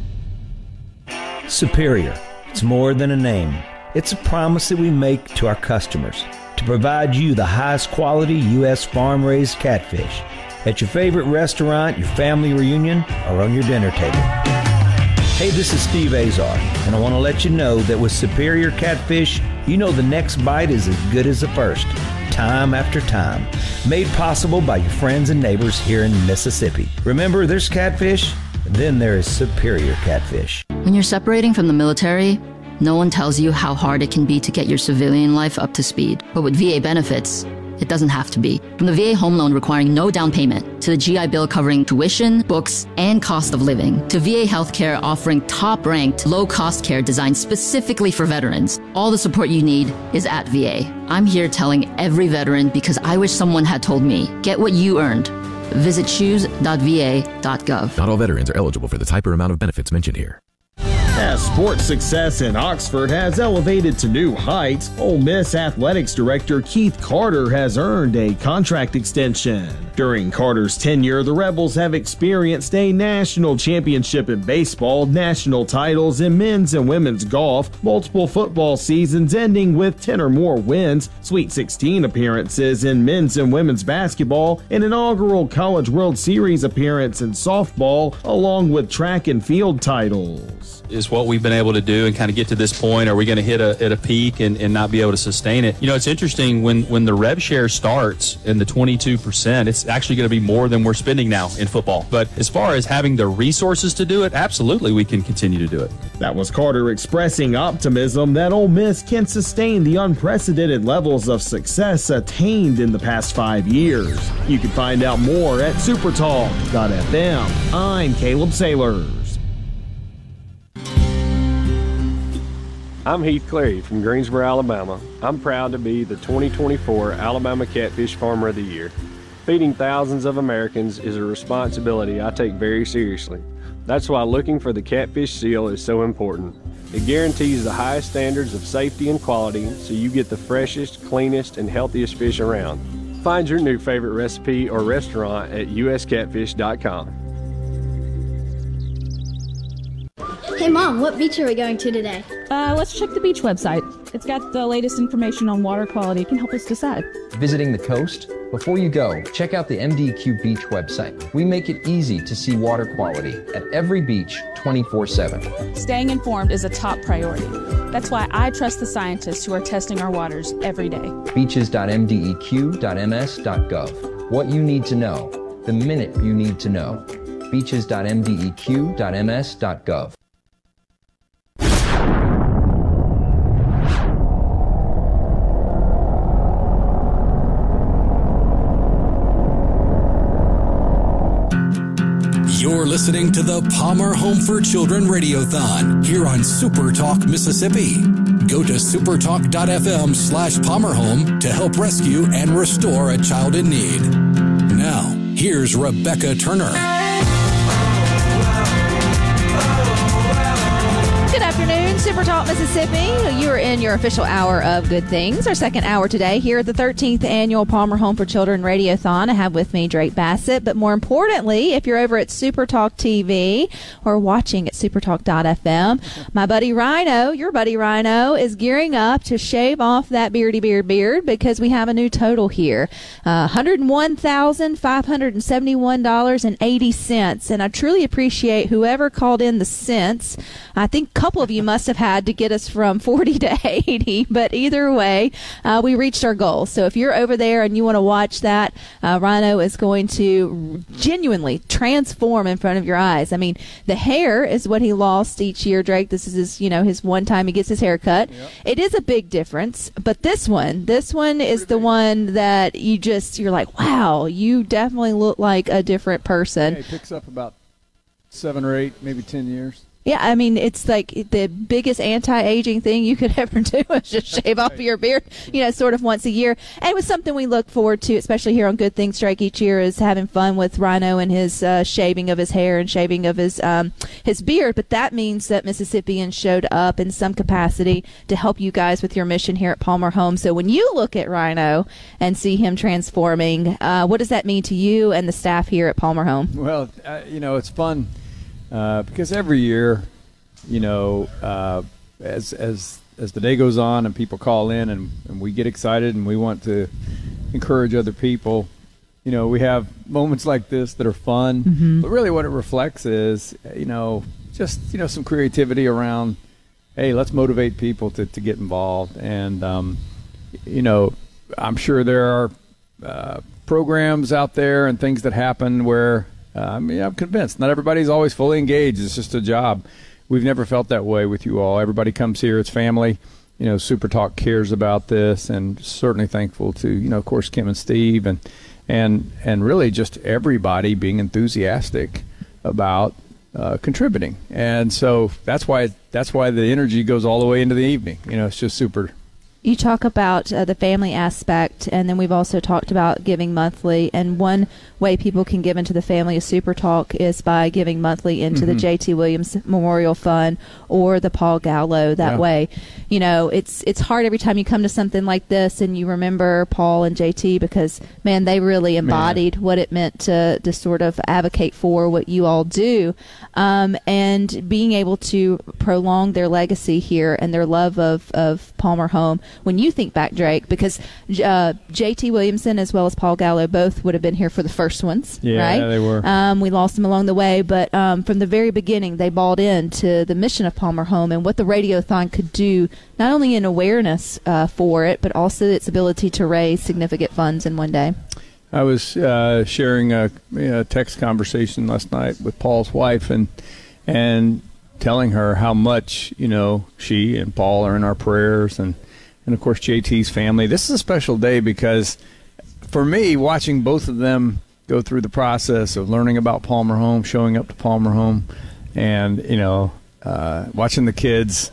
Superior. It's more than a name. It's a promise that we make to our customers to provide you the highest quality U S farm-raised catfish at your favorite restaurant, your family reunion, or on your dinner table. Hey, this is Steve Azar, and I want to let you know that with Superior Catfish, you know the next bite is as good as the first, time after time. Made possible by your friends and neighbors here in Mississippi. Remember, there's catfish, and then there is Superior Catfish. When you're separating from the military, no one tells you how hard it can be to get your civilian life up to speed. But with V A benefits, it doesn't have to be. From the V A home loan requiring no down payment, to the G I Bill covering tuition, books, and cost of living, to V A healthcare offering top-ranked, low-cost care designed specifically for veterans. All the support you need is at V A. I'm here telling every veteran because I wish someone had told me, get what you earned. Visit choose dot v a dot gov. Not all veterans are eligible for the type or amount of benefits mentioned here. As sports success in Oxford has elevated to new heights, Ole Miss Athletics Director Keith Carter has earned a contract extension. During Carter's tenure, the Rebels have experienced a national championship in baseball, national titles in men's and women's golf, multiple football seasons ending with ten or more wins, Sweet sixteen appearances in men's and women's basketball, an inaugural College World Series appearance in softball, along with track and field titles. Is what we've been able to do and kind of get to this point. Are we going to hit a, at a peak and, and not be able to sustain it? You know, it's interesting when, when the rev share starts in the twenty-two percent, it's it's actually going to be more than we're spending now in football. But as far as having the resources to do it, absolutely we can continue to do it. That was Carter expressing optimism that Ole Miss can sustain the unprecedented levels of success attained in the past five years. You can find out more at supertalk dot f m. I'm Caleb Sailors. I'm Heath Clary from Greensboro, Alabama. I'm proud to be the twenty twenty-four Alabama Catfish Farmer of the Year. Feeding thousands of Americans is a responsibility I take very seriously. That's why looking for the Catfish Seal is so important. It guarantees the highest standards of safety and quality so you get the freshest, cleanest, and healthiest fish around. Find your new favorite recipe or restaurant at u s catfish dot com. Hey Mom, what beach are we going to today? Uh, let's check the beach website. It's got the latest information on water quality. It can help us decide. Visiting the coast? Before you go, check out the M D E Q Beach website. We make it easy to see water quality at every beach twenty-four seven. Staying informed is a top priority. That's why I trust the scientists who are testing our waters every day. beaches dot m d e q dot m s dot gov. What you need to know, the minute you need to know. beaches dot m d e q dot m s dot gov. You're listening to the Palmer Home for Children Radiothon here on Super Talk Mississippi. Go to supertalk dot f m slash Palmer Home to help rescue and restore a child in need. Now, here's Rebecca Turner. Good afternoon, Super Talk Mississippi. You are in your official hour of good things, our second hour today here at the thirteenth Annual Palmer Home for Children Radiothon. I have with me Drake Bassett, but more importantly, if you're over at Super Talk T V or watching at supertalk dot f m, my buddy Rhino, your buddy Rhino, is gearing up to shave off that beardy beard beard because we have a new total here, uh, one hundred one thousand five hundred seventy-one dollars and eighty cents, and I truly appreciate whoever called in the cents. I think a couple of you must have had to get us from forty to eighty, but either way, uh, we reached our goal. So if you're over there and you want to watch that, uh, Rhino is going to genuinely transform in front of your eyes. I mean, the hair is what he lost each year, Drake. This is his, you know, his one time he gets his hair cut. Yep. It is a big difference, but this one, this one is the one that you just, you're like, wow, you definitely look like a different person. Yeah, it picks up about seven or eight, maybe ten years. Yeah, I mean, it's like the biggest anti-aging thing you could ever do is just shave off your beard, you know, sort of once a year. And it was something we look forward to, especially here on Good Things Strike each year, is having fun with Rhino and his uh, shaving of his hair and shaving of his um, his beard. But that means that Mississippians showed up in some capacity to help you guys with your mission here at Palmer Home. So when you look at Rhino and see him transforming, uh, what does that mean to you and the staff here at Palmer Home? Well, uh, you know, it's fun. Uh, because every year, you know, uh, as as as the day goes on and people call in and, and we get excited and we want to encourage other people, you know, we have moments like this that are fun. Mm-hmm. But really what it reflects is, you know, just, you know, some creativity around, hey, let's motivate people to, to get involved. And, um, you know, I'm sure there are uh, programs out there and things that happen where, Uh, I mean, I'm convinced not everybody's always fully engaged. It's just a job. We've never felt that way with you all. Everybody comes here. It's family. You know, Super Talk cares about this, and certainly thankful to, you know, of course, Kim and Steve, and and and really just everybody being enthusiastic about uh, contributing. And so that's why that's why the energy goes all the way into the evening. You know, it's just super. You talk about uh, the family aspect, and then we've also talked about giving monthly. And one way people can give into the family of Super Talk is by giving monthly into mm-hmm. the J T Williams Memorial Fund or the Paul Gallo. That yeah. way, you know, it's it's hard every time you come to something like this and you remember Paul and J T because, man, they really embodied man. what it meant to, to sort of advocate for what you all do. Um, and being able to prolong their legacy here and their love of, of Palmer Home. When you think back, Drake, because uh, J T Williamson as well as Paul Gallo both would have been here for the first ones, yeah, right? Yeah, they were. Um, we lost them along the way, but um, from the very beginning, they bought into the mission of Palmer Home and what the Radiothon could do, not only in awareness uh, for it, but also its ability to raise significant funds in one day. I was uh, sharing a, a text conversation last night with Paul's wife, and and telling her how much, you know, she and Paul are in our prayers, and, and of course J T's family. This is a special day because for me, watching both of them go through the process of learning about Palmer Home, showing up to Palmer Home, and, you know, uh, watching the kids,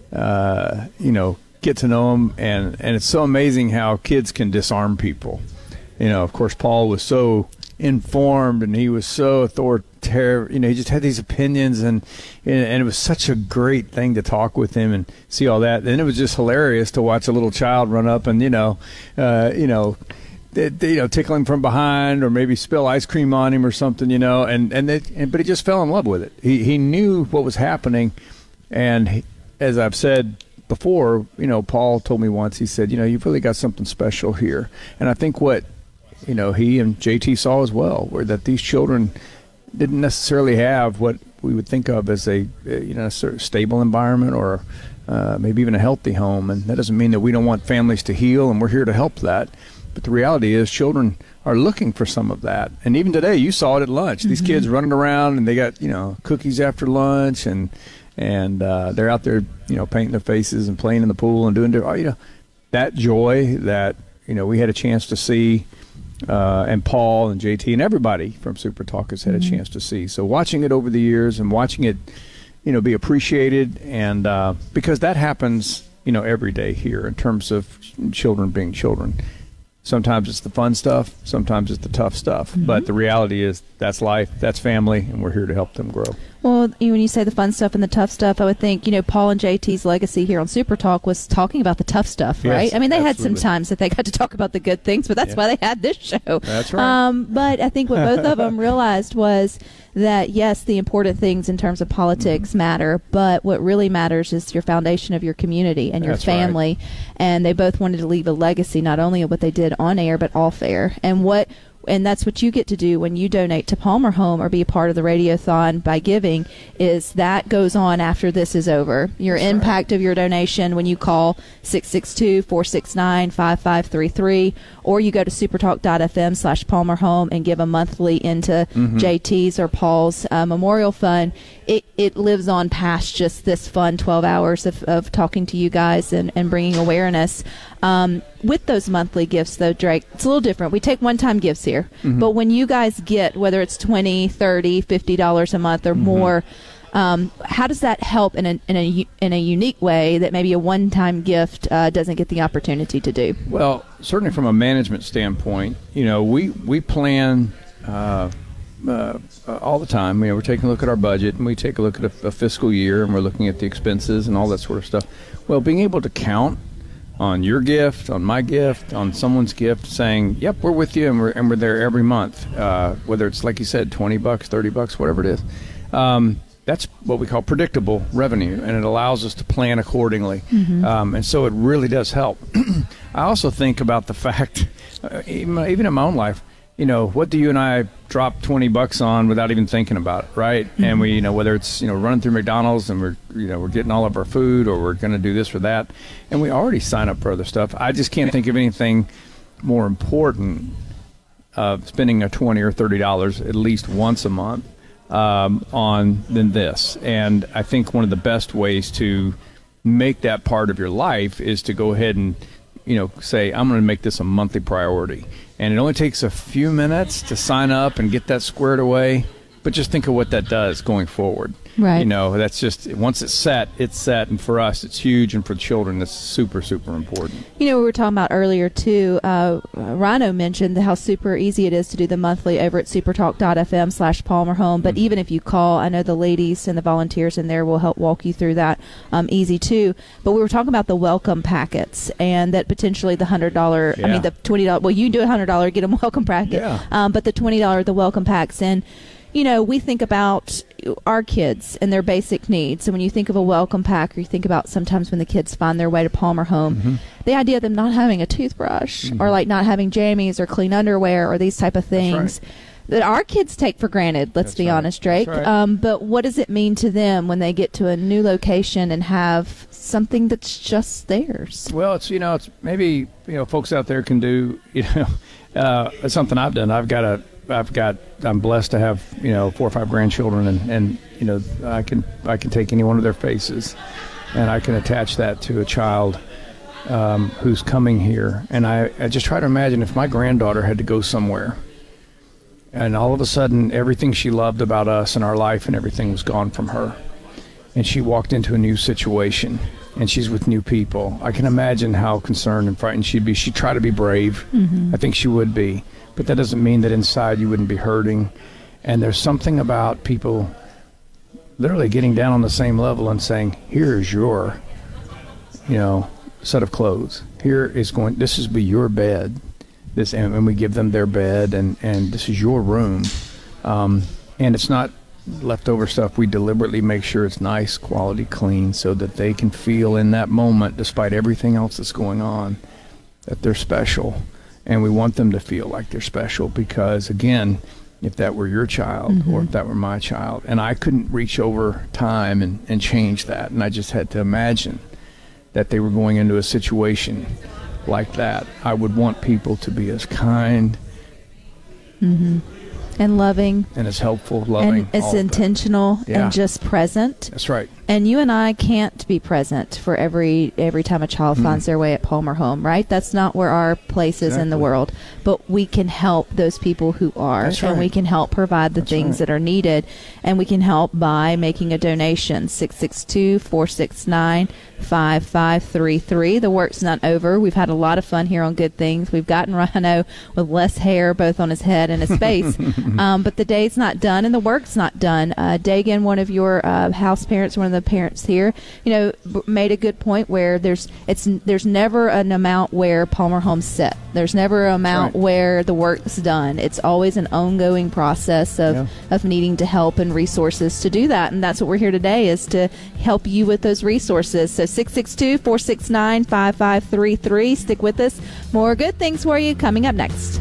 uh, you know, get to know them. And, and it's so amazing how kids can disarm people. You know, of course, Paul was so informed and he was so authoritative. You know, he just had these opinions, and and it was such a great thing to talk with him and see all that. And it was just hilarious to watch a little child run up and, you know, uh, you know, they, they, you know, tickle him from behind or maybe spill ice cream on him or something, you know, and, and, they, and but he just fell in love with it. He, he knew what was happening. And he, as I've said before, you know, Paul told me once, he said, you know, you've really got something special here. And I think what, you know, he and J T saw as well, were that these children didn't necessarily have what we would think of as a, you know, sort of stable environment or uh, maybe even a healthy home. And that doesn't mean that we don't want families to heal, and we're here to help that. But the reality is children are looking for some of that. And even today, you saw it at lunch. Mm-hmm. These kids running around, and they got, you know, cookies after lunch, and and uh, they're out there, you know, painting their faces and playing in the pool and doing, their, you know, that joy that, you know, we had a chance to see. Uh, and Paul and J T and everybody from Super Talk has had a chance to see. So watching it over the years and watching it, you know, be appreciated, and uh, because that happens, you know, every day here in terms of children being children. Sometimes it's the fun stuff, sometimes it's the tough stuff. Mm-hmm. But the reality is that's life, that's family, and we're here to help them grow. Well, when you say the fun stuff and the tough stuff, I would think, you know, Paul and J T's legacy here on Super Talk was talking about the tough stuff, right? Yes, I mean, they absolutely. had some times that they got to talk about the good things, but that's yeah. why they had this show. That's right. Um, but I think what both of them realized was that, yes, the important things in terms of politics mm-hmm. matter, but what really matters is your foundation of your community and your that's family. Right. And they both wanted to leave a legacy, not only of what they did on air, but off air. And what and that's what you get to do when you donate to Palmer Home or be a part of the Radiothon by giving, is that goes on after this is over. Your That's impact right. of your donation when you call six six two, four six nine, five five three three, or you go to supertalk.fm slash Palmer Home and give a monthly into mm-hmm. J T's or Paul's uh, Memorial Fund. It, it lives on past just this fun twelve hours of, of talking to you guys and, and bringing awareness. Um, with those monthly gifts, though, Drake, it's a little different. We take one-time gifts here. Mm-hmm. But when you guys get, whether it's twenty dollars, thirty dollars, fifty dollars a month or mm-hmm. more, um, how does that help in a, in, a, in a unique way that maybe a one-time gift uh, doesn't get the opportunity to do? Well, certainly from a management standpoint, you know, we, we plan uh, uh, all the time. You know, we're taking a look at our budget, and we take a look at a, a fiscal year, and we're looking at the expenses and all that sort of stuff. Well, being able to count on your gift, on my gift, on someone's gift, saying, yep, we're with you, and we're, and we're there every month, uh, whether it's, like you said, twenty bucks, thirty bucks, whatever it is. Um, that's what we call predictable revenue, and it allows us to plan accordingly. Mm-hmm. Um, and so it really does help. I also think about the fact, uh, even, even in my own life, you know, what do you and I drop twenty bucks on without even thinking about it, right? Mm-hmm. And we, you know, whether it's, you know, running through McDonald's and we're, you know, we're getting all of our food, or we're going to do this or that, and we already sign up for other stuff. I just can't think of anything more important of spending a twenty or thirty dollars at least once a month um, on than this. And I think one of the best ways to make that part of your life is to go ahead and, you know, say, I'm going to make this a monthly priority. And it only takes a few minutes to sign up and get that squared away. But just think of what that does going forward. Right. You know, that's just, once it's set, it's set. And for us, it's huge. And for children, it's super, super important. You know, we were talking about earlier, too, uh, Rhino mentioned how super easy it is to do the monthly over at supertalk.fm slash Palmer Home. But mm-hmm. even if you call, I know the ladies and the volunteers in there will help walk you through that um, easy, too. But we were talking about the welcome packets, and that potentially the one hundred dollars, yeah. I mean, the twenty dollars, well, you do a one hundred dollars, get them welcome packet. Yeah. Um, but the twenty dollars, the welcome packs. And you know, we think about our kids and their basic needs. So when you think of a welcome pack, or you think about sometimes when the kids find their way to Palmer Home, mm-hmm. the idea of them not having a toothbrush mm-hmm. or like not having jammies or clean underwear or these type of things. that our kids take for granted. Let's That's be right. honest, Drake. Right. Um, but what does it mean to them when they get to a new location and have something that's just theirs? Well, it's you know, it's maybe you know, folks out there can do you know, uh, it's something I've done. I've got a, I've got, I'm blessed to have you know four or five grandchildren, and, and you know, I can I can take any one of their faces, and I can attach that to a child um, who's coming here, and I, I just try to imagine if my granddaughter had to go somewhere. And all of a sudden, everything she loved about us and our life and everything was gone from her. And she walked into a new situation, and she's with new people. I can imagine how concerned and frightened she'd be. She'd try to be brave. Mm-hmm. I think she would be. But that doesn't mean that inside you wouldn't be hurting. And there's something about people literally getting down on the same level and saying, here is your, you know, set of clothes. Here is going, this is be your bed. This, and, and we give them their bed, and, and this is your room. Um, and it's not leftover stuff. We deliberately make sure it's nice, quality, clean, so that they can feel in that moment, despite everything else that's going on, that they're special. And we want them to feel like they're special because, again, if that were your child mm-hmm. or if that were my child, and I couldn't reach over time and, and change that, and I just had to imagine that they were going into a situation like that, I would want people to be as kind mm-hmm. and loving and as helpful, loving, and as intentional yeah. and just present. That's right. And you and I can't be present for every every time a child mm. finds their way at Palmer Home, right? That's not where our place is exactly. in the world. But we can help those people who are, That's and right. we can help provide the That's things right. that are needed, and we can help by making a donation. six six two, four six nine, five five three three. The work's not over. We've had a lot of fun here on Good Things. We've gotten Rhino with less hair both on his head and his face. um, but the day's not done and the work's not done. Uh, Dagan, one of your uh, house parents, one of the parents here, you know, b- made a good point where there's it's there's never an amount where Palmer Home's set. There's never an amount right. where the work's done. It's always an ongoing process of, yeah. of needing to help and resources to do that. And that's what we're here today, is to help you with those resources. So six six two, four six nine, five five three three. Stick with us. More Good Things for you coming up next.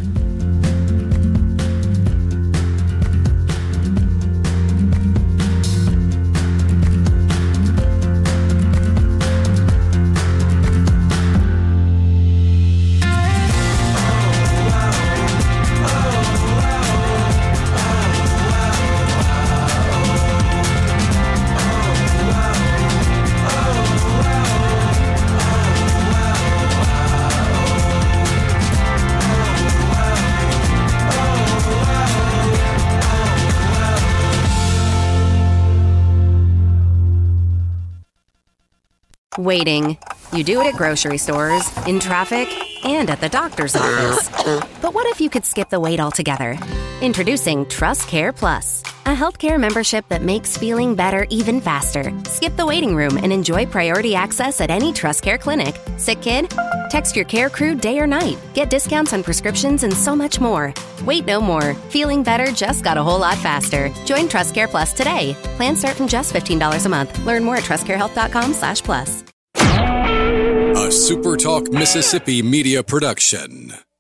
Waiting. You do it at grocery stores, in traffic, and at the doctor's office. But what if you could skip the wait altogether? Introducing Trust Care Plus, a healthcare membership that makes feeling better even faster. Skip the waiting room and enjoy priority access at any Trust Care clinic. Sick kid? Text your care crew day or night. Get discounts on prescriptions and so much more. Wait no more. Feeling better just got a whole lot faster. Join Trust Care Plus today. Plans start from just fifteen dollars a month. Learn more at trustcarehealth.com slash plus. A SuperTalk Mississippi media production.